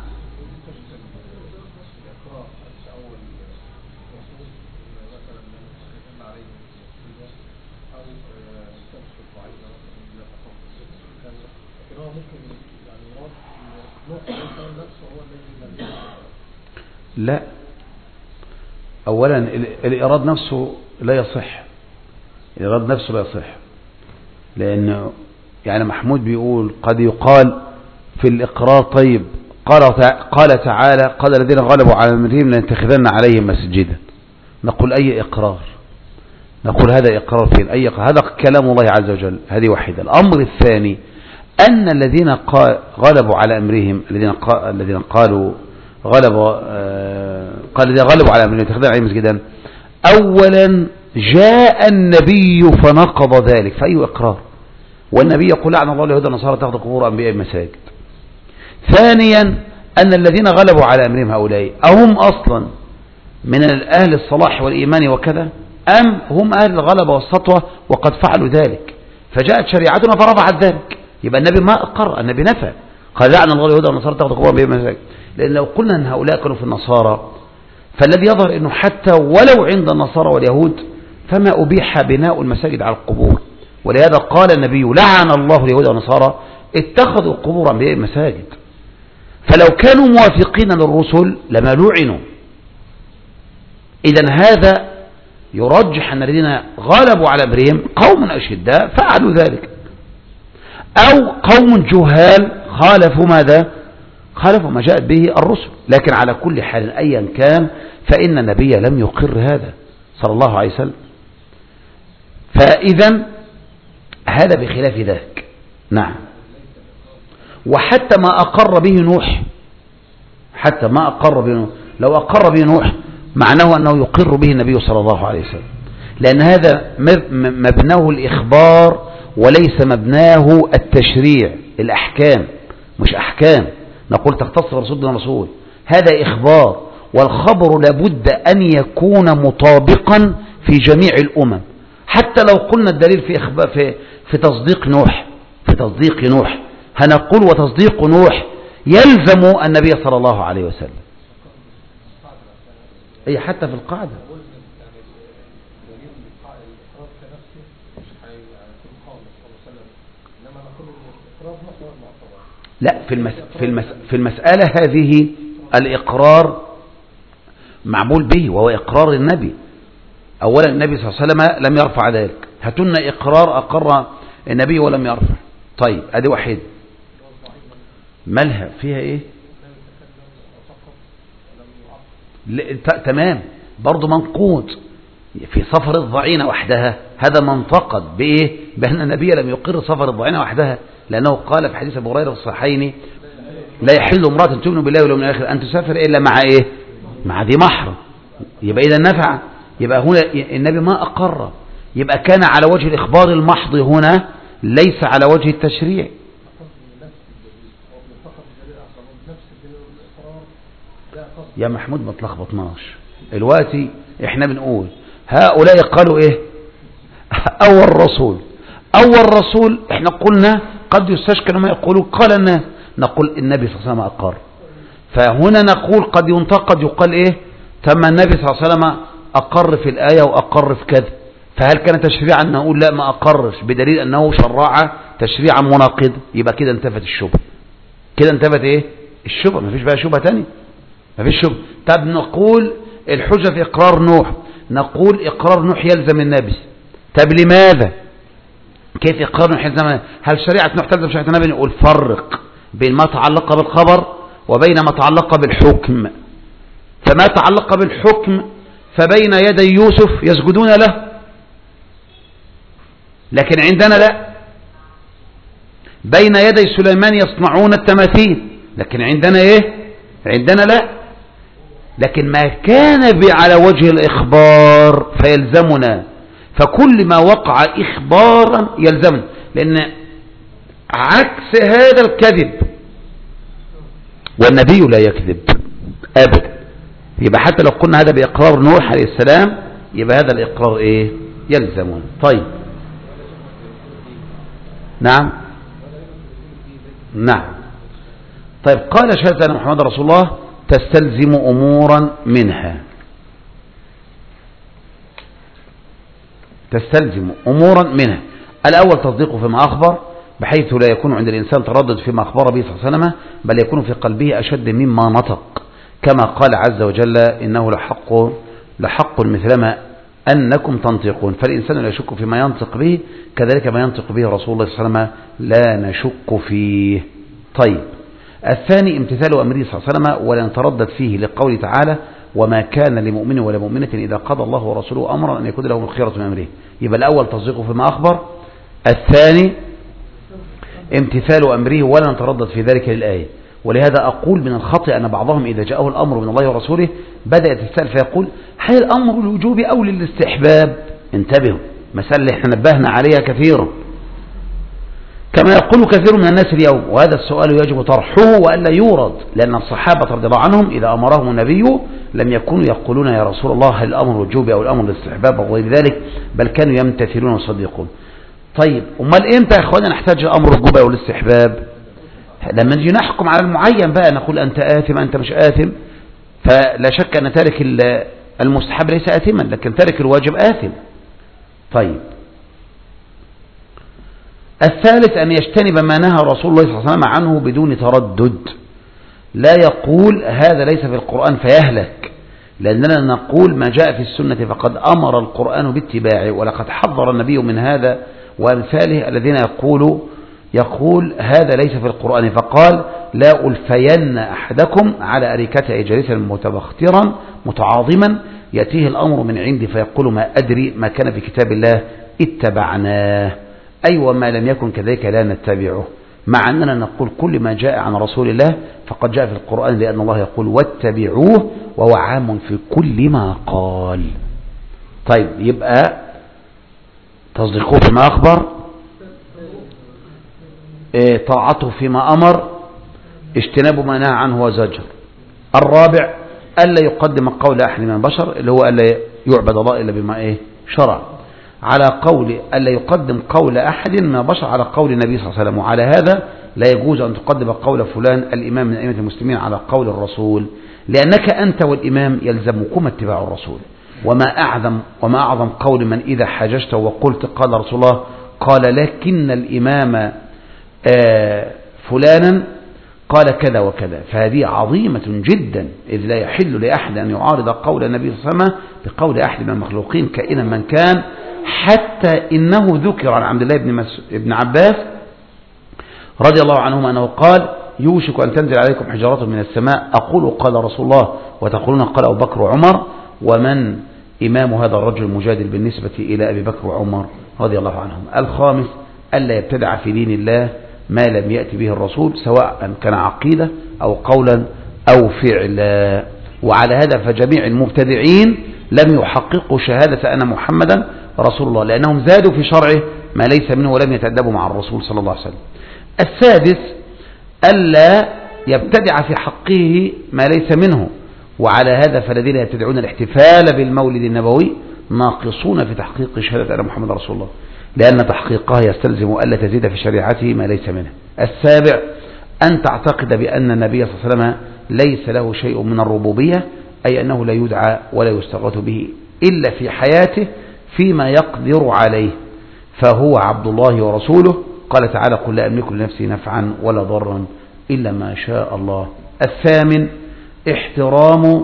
لا، أولا الإراد نفسه لا يصح، الإراد نفسه لا يصح، لأنه يعني محمود بيقول قد يقال في الإقرار طيب قال تعالى قال الذين غلبوا على أمرهم لنتخذن عليهم مسجدا. نقول أي إقرار؟ نقول هذا إقرار فين؟ أي إقرار؟ هذا كلام الله عز وجل. هذه واحدة. الأمر الثاني أن الذين غلبوا على أمرهم، الذين قالوا الذين غلبوا على أمرهم لنتخذن عليهم مسجدا، أولا جاء النبي فنقض ذلك، فأي إقرار؟ والنبي يقول لعن الله اليهود والنصارى تاخذ قبور أنبياء المساجد. ثانيا أن الذين غلبوا على أمرهم هؤلاء أهم أصلا من أهل الصلاح والإيمان وكذا، أم هم أهل الغلبة والسطوة وقد فعلوا ذلك فجاءت شريعتنا فرفعت ذلك؟ يبقى النبي ما أقر، النبي نفى، قال لعن الله اليهود والنصارى تاخذ قبورا بهم مساجد. لأن لو قلنا أن هؤلاء كانوا في النصارى فالذي يظهر أنه حتى ولو عند النصارى واليهود فما أبيح بناء المساجد على القبور، ولهذا قال النبي لعن الله اليهود والنصارى اتخذوا قبور أنبياء مساجد. فلو كانوا موافقين للرسل لما لعنوا. إذن هذا يرجح أن الذين غلبوا على أمرهم قوم أشداء فعلوا ذلك، أو قوم جهال خالفوا ماذا؟ خالفوا ما جاءت به الرسل. لكن على كل حال أيا كان فإن النبي لم يقر هذا صلى الله عليه وسلم. فإذا هذا بخلاف ذاك. نعم. وحتى ما أقر به نوح، حتى ما أقر به نوح، لو أقر به نوح معناه أنه يقر به النبي صلى الله عليه وسلم، لأن هذا مبناه الإخبار وليس مبناه التشريع. الأحكام مش أحكام نقول تختص رسول دون رسول، هذا إخبار، والخبر لابد أن يكون مطابقا في جميع الأمم. حتى لو قلنا الدليل في تصديق نوح، في تصديق نوح هنقول وتصديق نوح يلزم النبي صلى الله عليه وسلم. أي حتى في القاعدة لا، في المسألة هذه الإقرار معمول به وهو إقرار النبي. أولا النبي صلى الله عليه وسلم لم يرفع ذلك، هاتنا إقرار أقر النبي ولم يرفع. طيب ادي واحد مالها فيها ايه؟ تمام، برضو منقود في سفر الضعينة وحدها، هذا منتقد بإيه؟ بأن النبي لم يقر سفر الضعينة وحدها، لأنه قال في حديث أبو هريرة في الصحيحين لا يحل امرأة تؤمن بالله واليوم الآخر أن تسافر إلا مع إيه؟ مع ذي محرم. يبقى إذا نفع، يبقى هنا النبي ما أقر، يبقى كان على وجه الإخبار المحض هنا ليس على وجه التشريع. يا محمود ما تلخبطناش دلوقتي، احنا بنقول هؤلاء قالوا ايه؟ اول رسول، اول رسول احنا قلنا قد يستشكل ما يقولوا قال الناس، نقول النبي صلى الله عليه وسلم اقر. فهنا نقول قد ينتقد يقال ايه؟ تم النبي صلى الله عليه وسلم اقر في الايه واقر في كذا، فهل كان تشريعا؟ نقول لا ما اقرش، بدليل انه شرع تشريعا مناقض. يبقى كده انتفت الشبهه، كده انتفت ايه؟ الشبهه، ما فيش بقى شبهه ثانيه، ما فيش شبهه. طب نقول الحجه في اقرار نوح، نقول اقرار نوح يلزم النبي. طب لماذا؟ كيف اقرار نوح يلزم النبي؟ هل شريعه نوح تلزم شريعه النبي؟ نقول فرق بين ما تعلق بالخبر وبين ما تعلق بالحكم. فما تعلق بالحكم فبين يدي يوسف يسجدون له، لكن عندنا لا. بين يدي سليمان يصنعون التماثيل، لكن عندنا ايه؟ عندنا لا. لكن ما كان على وجه الإخبار فيلزمنا، فكل ما وقع إخبارا يلزمنا، لأن عكس هذا الكذب، والنبي لا يكذب أبدا. يبقى حتى لو قلنا هذا بإقرار نوح عليه السلام يبقى هذا الإقرار إيه؟ يلزمنا. طيب نعم نعم. طيب قال شهادة أن محمد رسول الله تستلزم أمورا منها، تستلزم أمورا منها. الأول تصديقه فيما أخبر، بحيث لا يكون عند الإنسان تردد فيما أخبر به صلى الله عليه وسلم، بل يكون في قلبه أشد مما نطق، كما قال عز وجل إنه لحق مثلما أنكم تنطقون. فالإنسان لا يشك فيما ينطق به، كذلك ما ينطق به رسول الله صلى الله عليه وسلم لا نشك فيه. طيب الثاني امتثال أمره صلى الله عليه وسلم ولا نتردد فيه، لقوله تعالى وما كان لمؤمن ولا مؤمنة إذا قضى الله ورسوله أمرا أن يكون لهم الخيرة من أمره. يبقى الأول تصديقه فيما أخبر، الثاني امتثال أمره ولا نتردد في ذلك للآية. ولهذا أقول من الخطأ أن بعضهم إذا جاءه الأمر من الله ورسوله بدأ يتساءل فيقول هل الأمر للوجوب أو للاستحباب؟ انتبهوا، مسألة اللي احنا نبهنا عليها كثيرا. كما يقول كثير من الناس اليوم، وهذا السؤال يجب طرحه وألا يورد، لأن الصحابة رضي الله عنهم إذا أمرهم النبي لم يكونوا يقولون يا رسول الله هل الأمر الوجوب أو الأمر الاستحباب أو غير ذلك، بل كانوا يمتثلون ويصدقون. طيب أمال إمتى يا أخوانا نحتاج الأمر الوجوب أو الاستحباب؟ لما نجي نحكم على المعين بقى نقول أنت آثم أنت مش آثم، فلا شك أن تارك المستحب ليس آثما، لكن تارك الواجب آثم. طيب الثالث أن يجتنب ما نهى رسول الله صلى الله عليه وسلم عنه بدون تردد، لا يقول هذا ليس في القرآن فيهلك، لأننا نقول ما جاء في السنة فقد أمر القرآن باتباعه، ولقد حذر النبي من هذا وأمثاله الذين يقول هذا ليس في القرآن، فقال لا ألفين أحدكم على أريكته جالسا متبخترا متعاظما يأتيه الأمر من عندي فيقول ما أدري ما كان في كتاب الله اتبعناه، أي وما لم يكن كذلك لا نتبعه، مع أننا نقول كل ما جاء عن رسول الله فقد جاء في القرآن، لأن الله يقول واتبعوه وهو عام في كل ما قال. طيب يبقى تصديقه فيما أخبر، طاعته فيما أمر، اجتناب ما نهى عنه وزجر. الرابع ألا يقدم قول أحد من البشر، اللي هو ألا يعبد الله إلا بما شرع، على قول ألا يقدم قول أحد من البشر على قول النبي صلى الله عليه وسلم، وعلى هذا لا يجوز أن تقدم قول فلان الإمام من أئمة المسلمين على قول الرسول، لأنك أنت والإمام يلزمكم اتباع الرسول. وما أعظم قول من إذا حججت وقلت قال رسول الله قال لكن الإمام فلانا قال كذا وكذا، فهذه عظيمة جدا، إذ لا يحل لأحد أن يعارض قول النبي صلى الله عليه وسلم بقول أحد من المخلوقين كائنا من كان، حتى إنه ذكر عن عبد الله بن عباس رضي الله عنهما أنه قال يوشك أن تنزل عليكم حجارة من السماء أقول قال رسول الله وتقولون قال أبو بكر وعمر، ومن إمام هذا الرجل المجادل بالنسبة إلى أبي بكر وعمر رضي الله عنهم. الخامس ألا يبتدع في دين الله ما لم يأتي به الرسول، سواء كان عقيدة أو قولا أو فعلا، وعلى هذا فجميع المبتدعين لم يحققوا شهادة أن محمدا رسول الله، لأنهم زادوا في شرعه ما ليس منه ولم يتأدبوا مع الرسول صلى الله عليه وسلم. السادس ألا يبتدع في حقه ما ليس منه، وعلى هذا فالذين يبتدعون الاحتفال بالمولد النبوي ناقصون في تحقيق شهادة أن محمد رسول الله، لأن تحقيقها يستلزم ألا تزيد في شريعته ما ليس منه. السابع أن تعتقد بأن النبي صلى الله عليه وسلم ليس له شيء من الربوبية، أي أنه لا يدعى ولا يستغاث به إلا في حياته فيما يقدر عليه، فهو عبد الله ورسوله. قال تعالى قل لا أملك لنفسي نفعا ولا ضرا إلا ما شاء الله. الثامن احترام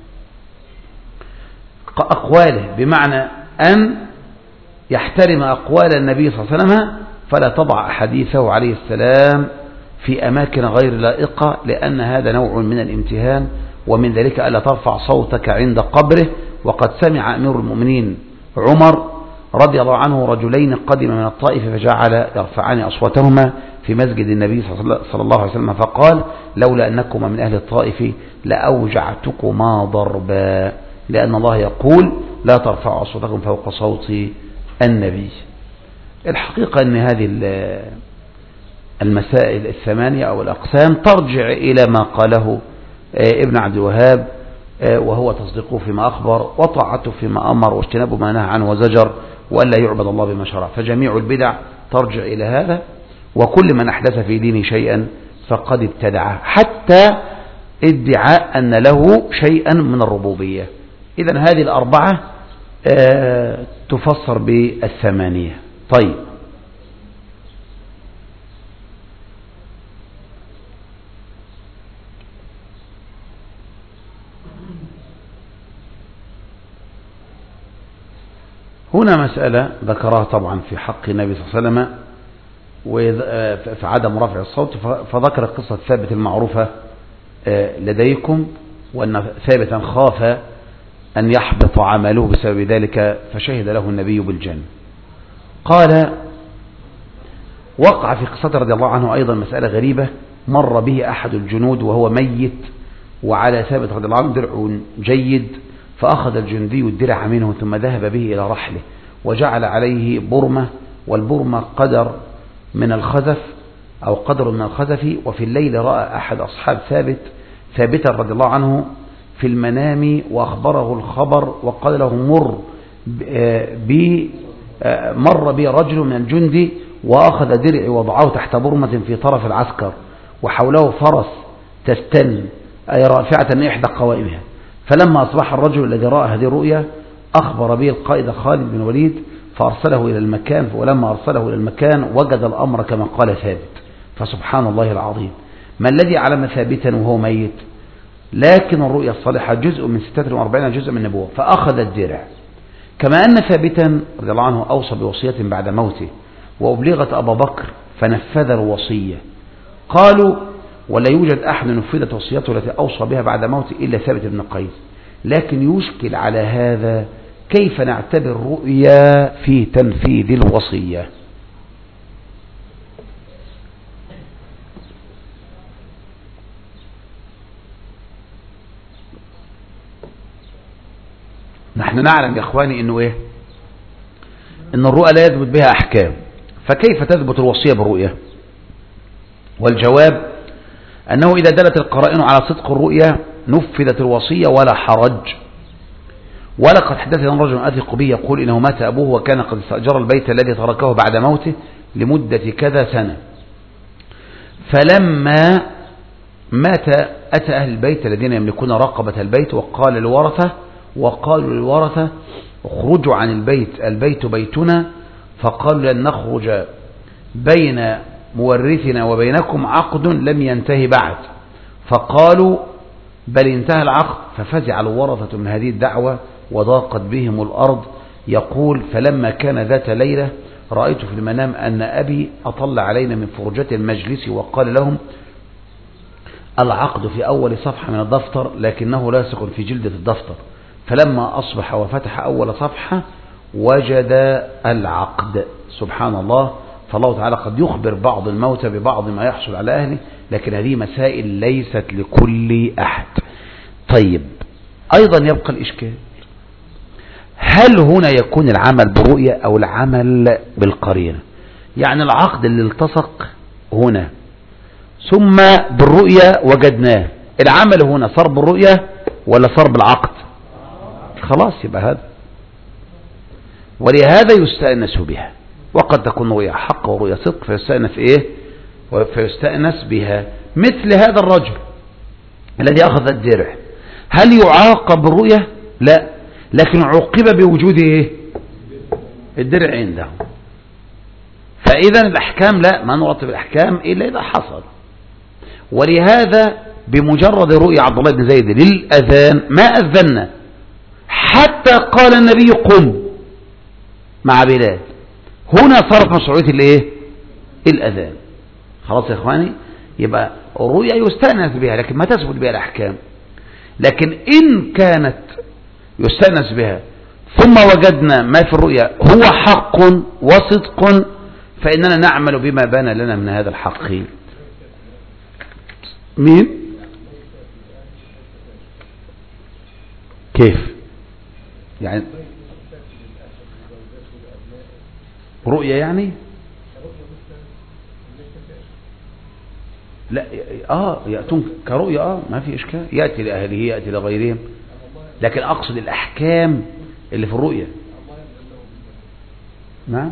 أقواله، بمعنى أن يحترم أقوال النبي صلى الله عليه وسلم، فلا تضع حديثه عليه السلام في أماكن غير لائقة، لأن هذا نوع من الامتهان، ومن ذلك ألا ترفع صوتك عند قبره. وقد سمع أمير المؤمنين عمر رضي الله عنه رجلين قدم من الطائف فجعل يرفعان أصواتهما في مسجد النبي صلى الله عليه وسلم، فقال لولا أنكما من أهل الطائف لأوجعتكما ضربا، لأن الله يقول لا ترفعوا أصواتكم فوق صوت النبي. الحقيقة أن هذه المسائل الثمانية أو الأقسام ترجع إلى ما قاله ابن عبد الوهاب، وهو تصديقه فيما أخبر وطاعته فيما أمر واجتنابه ما نهى عنه وزجر، وألا يعبد الله بما شرع. فجميع البدع ترجع إلى هذا، وكل من أحدث في دينه شيئا فقد ابتدعه، حتى ادعاء أن له شيئا من الربوبية. إذن هذه الأربعة تفسر بالثمانية. طيب هنا مسألة ذكرها طبعا في حق النبي صلى الله عليه وسلم وفي عدم رفع الصوت، فذكر قصة ثابت المعروفة لديكم، وأن ثابتا خاف أن يحبط عمله بسبب ذلك فشهد له النبي بالجنة. قال وقع في قصة رضي الله عنه أيضا مسألة غريبة، مر به أحد الجنود وهو ميت، وعلى ثابت رضي الله عنه درع جيد، فأخذ الجندي الدرع منه ثم ذهب به إلى رحله وجعل عليه برمة، والبرمة قدر من الخزف أو قدر من الخزف. وفي الليل رأى أحد أصحاب ثابتا رضي الله عنه في المنام وأخبره الخبر وقال له مر بي رجل من الجند وأخذ درعي وضعه تحت برمة في طرف العسكر وحوله فرس تستن أي رافعة إحدى قوائمها. فلما أصبح الرجل الذي رأى هذه الرؤيا أخبر به القائد خالد بن الوليد فأرسله إلى المكان. ولما أرسله إلى المكان وجد الأمر كما قال ثابت. فسبحان الله العظيم، ما الذي علم ثابتا وهو ميت؟ لكن الرؤيا الصالحة جزء من 46 جزء من النبوة. فأخذ الدرع، كما أن ثابتا رضي الله عنه أوصى بوصية بعد موته وأبلغت أبا بكر فنفذ الوصية. قالوا ولا يوجد أحد نفذت وصيته التي أوصى بها بعد موته إلا ثابت بن قيس. لكن يشكل على هذا كيف نعتبر الرؤيا في تنفيذ الوصية؟ نحن نعلم يا إخواني إنه إيه؟ إن الرؤى لا يثبت بها أحكام، فكيف تثبت الوصية بالرؤية؟ والجواب أنه إذا دلت القرائن على صدق الرؤيا نفذت الوصية ولا حرج. ولقد حدثنا رجل أثق به يقول إنه مات أبوه وكان قد استأجر البيت الذي تركه بعد موته لمدة كذا سنة، فلما مات أتى أهل البيت الذين يملكون رقبة البيت وقالوا للورثة اخرجوا عن البيت بيتنا. فقالوا لن نخرج بين مورثنا وبينكم عقد لم ينتهي بعد. فقالوا بل انتهى العقد. ففزع الورثة من هذه الدعوة وضاقت بهم الأرض. يقول فلما كان ذات ليلة رأيت في المنام أن أبي أطلع علينا من فرجة المجلس وقال لهم العقد في أول صفحة من الدفتر لكنه لاصق في جلدة الدفتر. فلما أصبح وفتح أول صفحة وجد العقد. سبحان الله. فالله تعالى قد يخبر بعض الموتى ببعض ما يحصل على أهله، لكن هذه مسائل ليست لكل أحد. طيب أيضا يبقى الإشكال، هل هنا يكون العمل بالرؤية أو العمل بالقرينة؟ يعني العقد اللي التصق هنا ثم بالرؤية وجدناه، العمل هنا صار بالرؤية ولا صار بالعقد؟ خلاص يبقى هذا. ولهذا يستأنس بها، وقد تكون رؤيا حق ورؤيا صدق فيستأنس بها. مثل هذا الرجل الذي أخذ الدرع، هل يعاقب بالرؤية؟ لا، لكن عوقب بوجود الدرع عنده. فإذا الأحكام لا، ما نرتب الأحكام إلا إذا حصل. ولهذا بمجرد رؤيا عبد الله بن زيد للأذان ما أذنا حتى قال النبي قم مع بلال، هنا صارت مشروعية الأذان. خلاص يا إخواني، يبقى الرؤيا يستأنس بها لكن ما تثبت بها الأحكام. لكن إن كانت يستأنس بها ثم وجدنا ما في الرؤيا هو حق وصدق فإننا نعمل بما بان لنا من هذا الحق. مين؟ كيف يعني رؤيا؟ يعني لا يأتون كرؤيا ما في إشكال، يأتي لأهله يأتي لغيرهم، لكن أقصد الأحكام اللي في الرؤيا. نعم.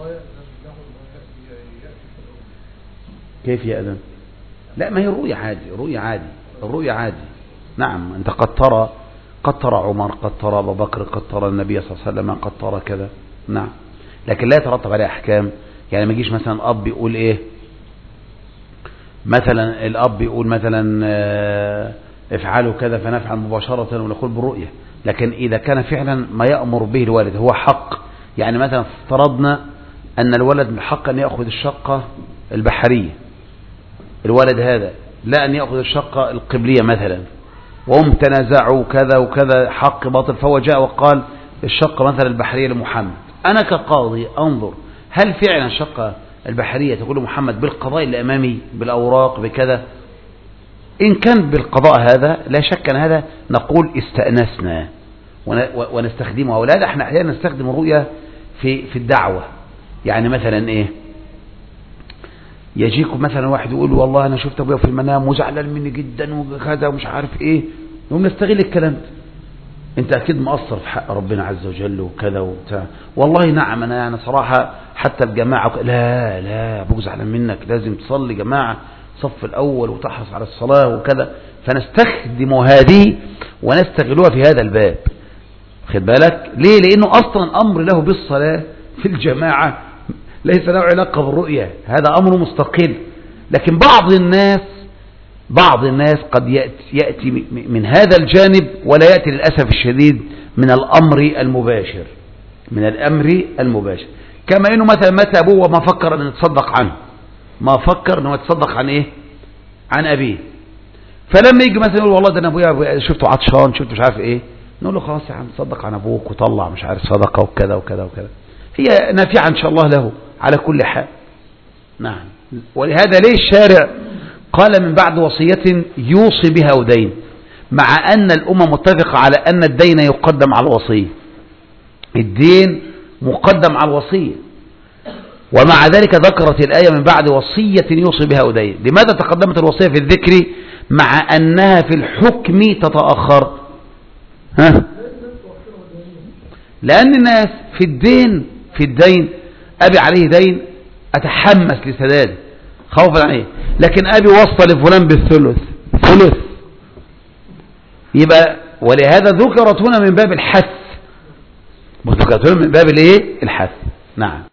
كيف يأذن؟ لا، ما هي الرؤيا عادي، الرؤيا عادي. نعم، أنت قد ترى عمر، قد ترى أبو بكر، قد ترى النبي صلى الله عليه وسلم، قد ترى كذا. نعم، لكن لا يترتب عليه أحكام. يعني ما يجيش مثلا أب يقول إيه، مثلا الأب يقول مثلا افعلوا كذا فنفعل مباشرة ونقول بالرؤية. لكن إذا كان فعلا ما يأمر به الوالد هو حق، يعني مثلا افترضنا أن الولد من حق أن يأخذ الشقة البحرية، الولد هذا لا أن يأخذ الشقة القبلية مثلا، وهم تنازعوا كذا وكذا حق باطل، فهو جاء وقال الشقة مثلا البحرية لمحمد. أنا كقاضي أنظر هل فعلا الشقة البحرية تقول محمد بالقضاء اللي أمامي بالأوراق بكذا. إن كان بالقضاء هذا لا شك أن هذا نقول استأنسنا ونستخدمها. ولا احنا أحيانا نستخدم الرؤية في الدعوة. يعني مثلا إيه، يجيكم مثلا واحد يقول والله أنا شفت أبويا في المنام وزعلان مني جدا وكذا ومش عارف إيه، نقوم نستغل الكلام ده. أنت أكيد مقصر في حق ربنا عز وجل وكذا وبتاع. والله نعم أنا يعني صراحة حتى الجماعة لا أبوك زعلان منك، لازم تصلي جماعة صف الأول وتحرص على الصلاة وكذا. فنستخدم هذه ونستغلها في هذا الباب، خد بالك ليه؟ لأنه أصلا أمر له بالصلاة في الجماعة ليس له علاقة بالرؤية، هذا أمر مستقل. لكن بعض الناس قد يأتي من هذا الجانب ولا يأتي للأسف الشديد من الأمر المباشر، كما إنه مثلا متى أبوه ما فكر أن يتصدق عنه، ما فكر أنه يتصدق عن إيه؟ عن أبيه. فلما يجي مثلا يقول والله ده أنا أبويا شفته عطشان، شفته مش عارف إيه، نقول له خلاص يا عم تصدق عن أبوك وطلع مش عارف صدقة وكذا وكذا وكذا، هي نافعة إن شاء الله له على كل حال. نعم. ولهذا ليه الشارع قال من بعد وصية يوصي بها أو دين، مع أن الأمة متفقة على أن الدين يقدم على الوصية، الدين مقدم على الوصية، ومع ذلك ذكرت الآية من بعد وصية يوصي بها أو دين. لماذا تقدمت الوصية في الذكر مع أنها في الحكم تتأخر؟ لأن الناس في الدين أبي عليه دين أتحمس لسداده خوفا عن إيه، لكن أبي وصل لفلان ثلث، يبقى ولهذا ذكرت هنا من باب الحث، ذكرت هنا من باب الحث. نعم.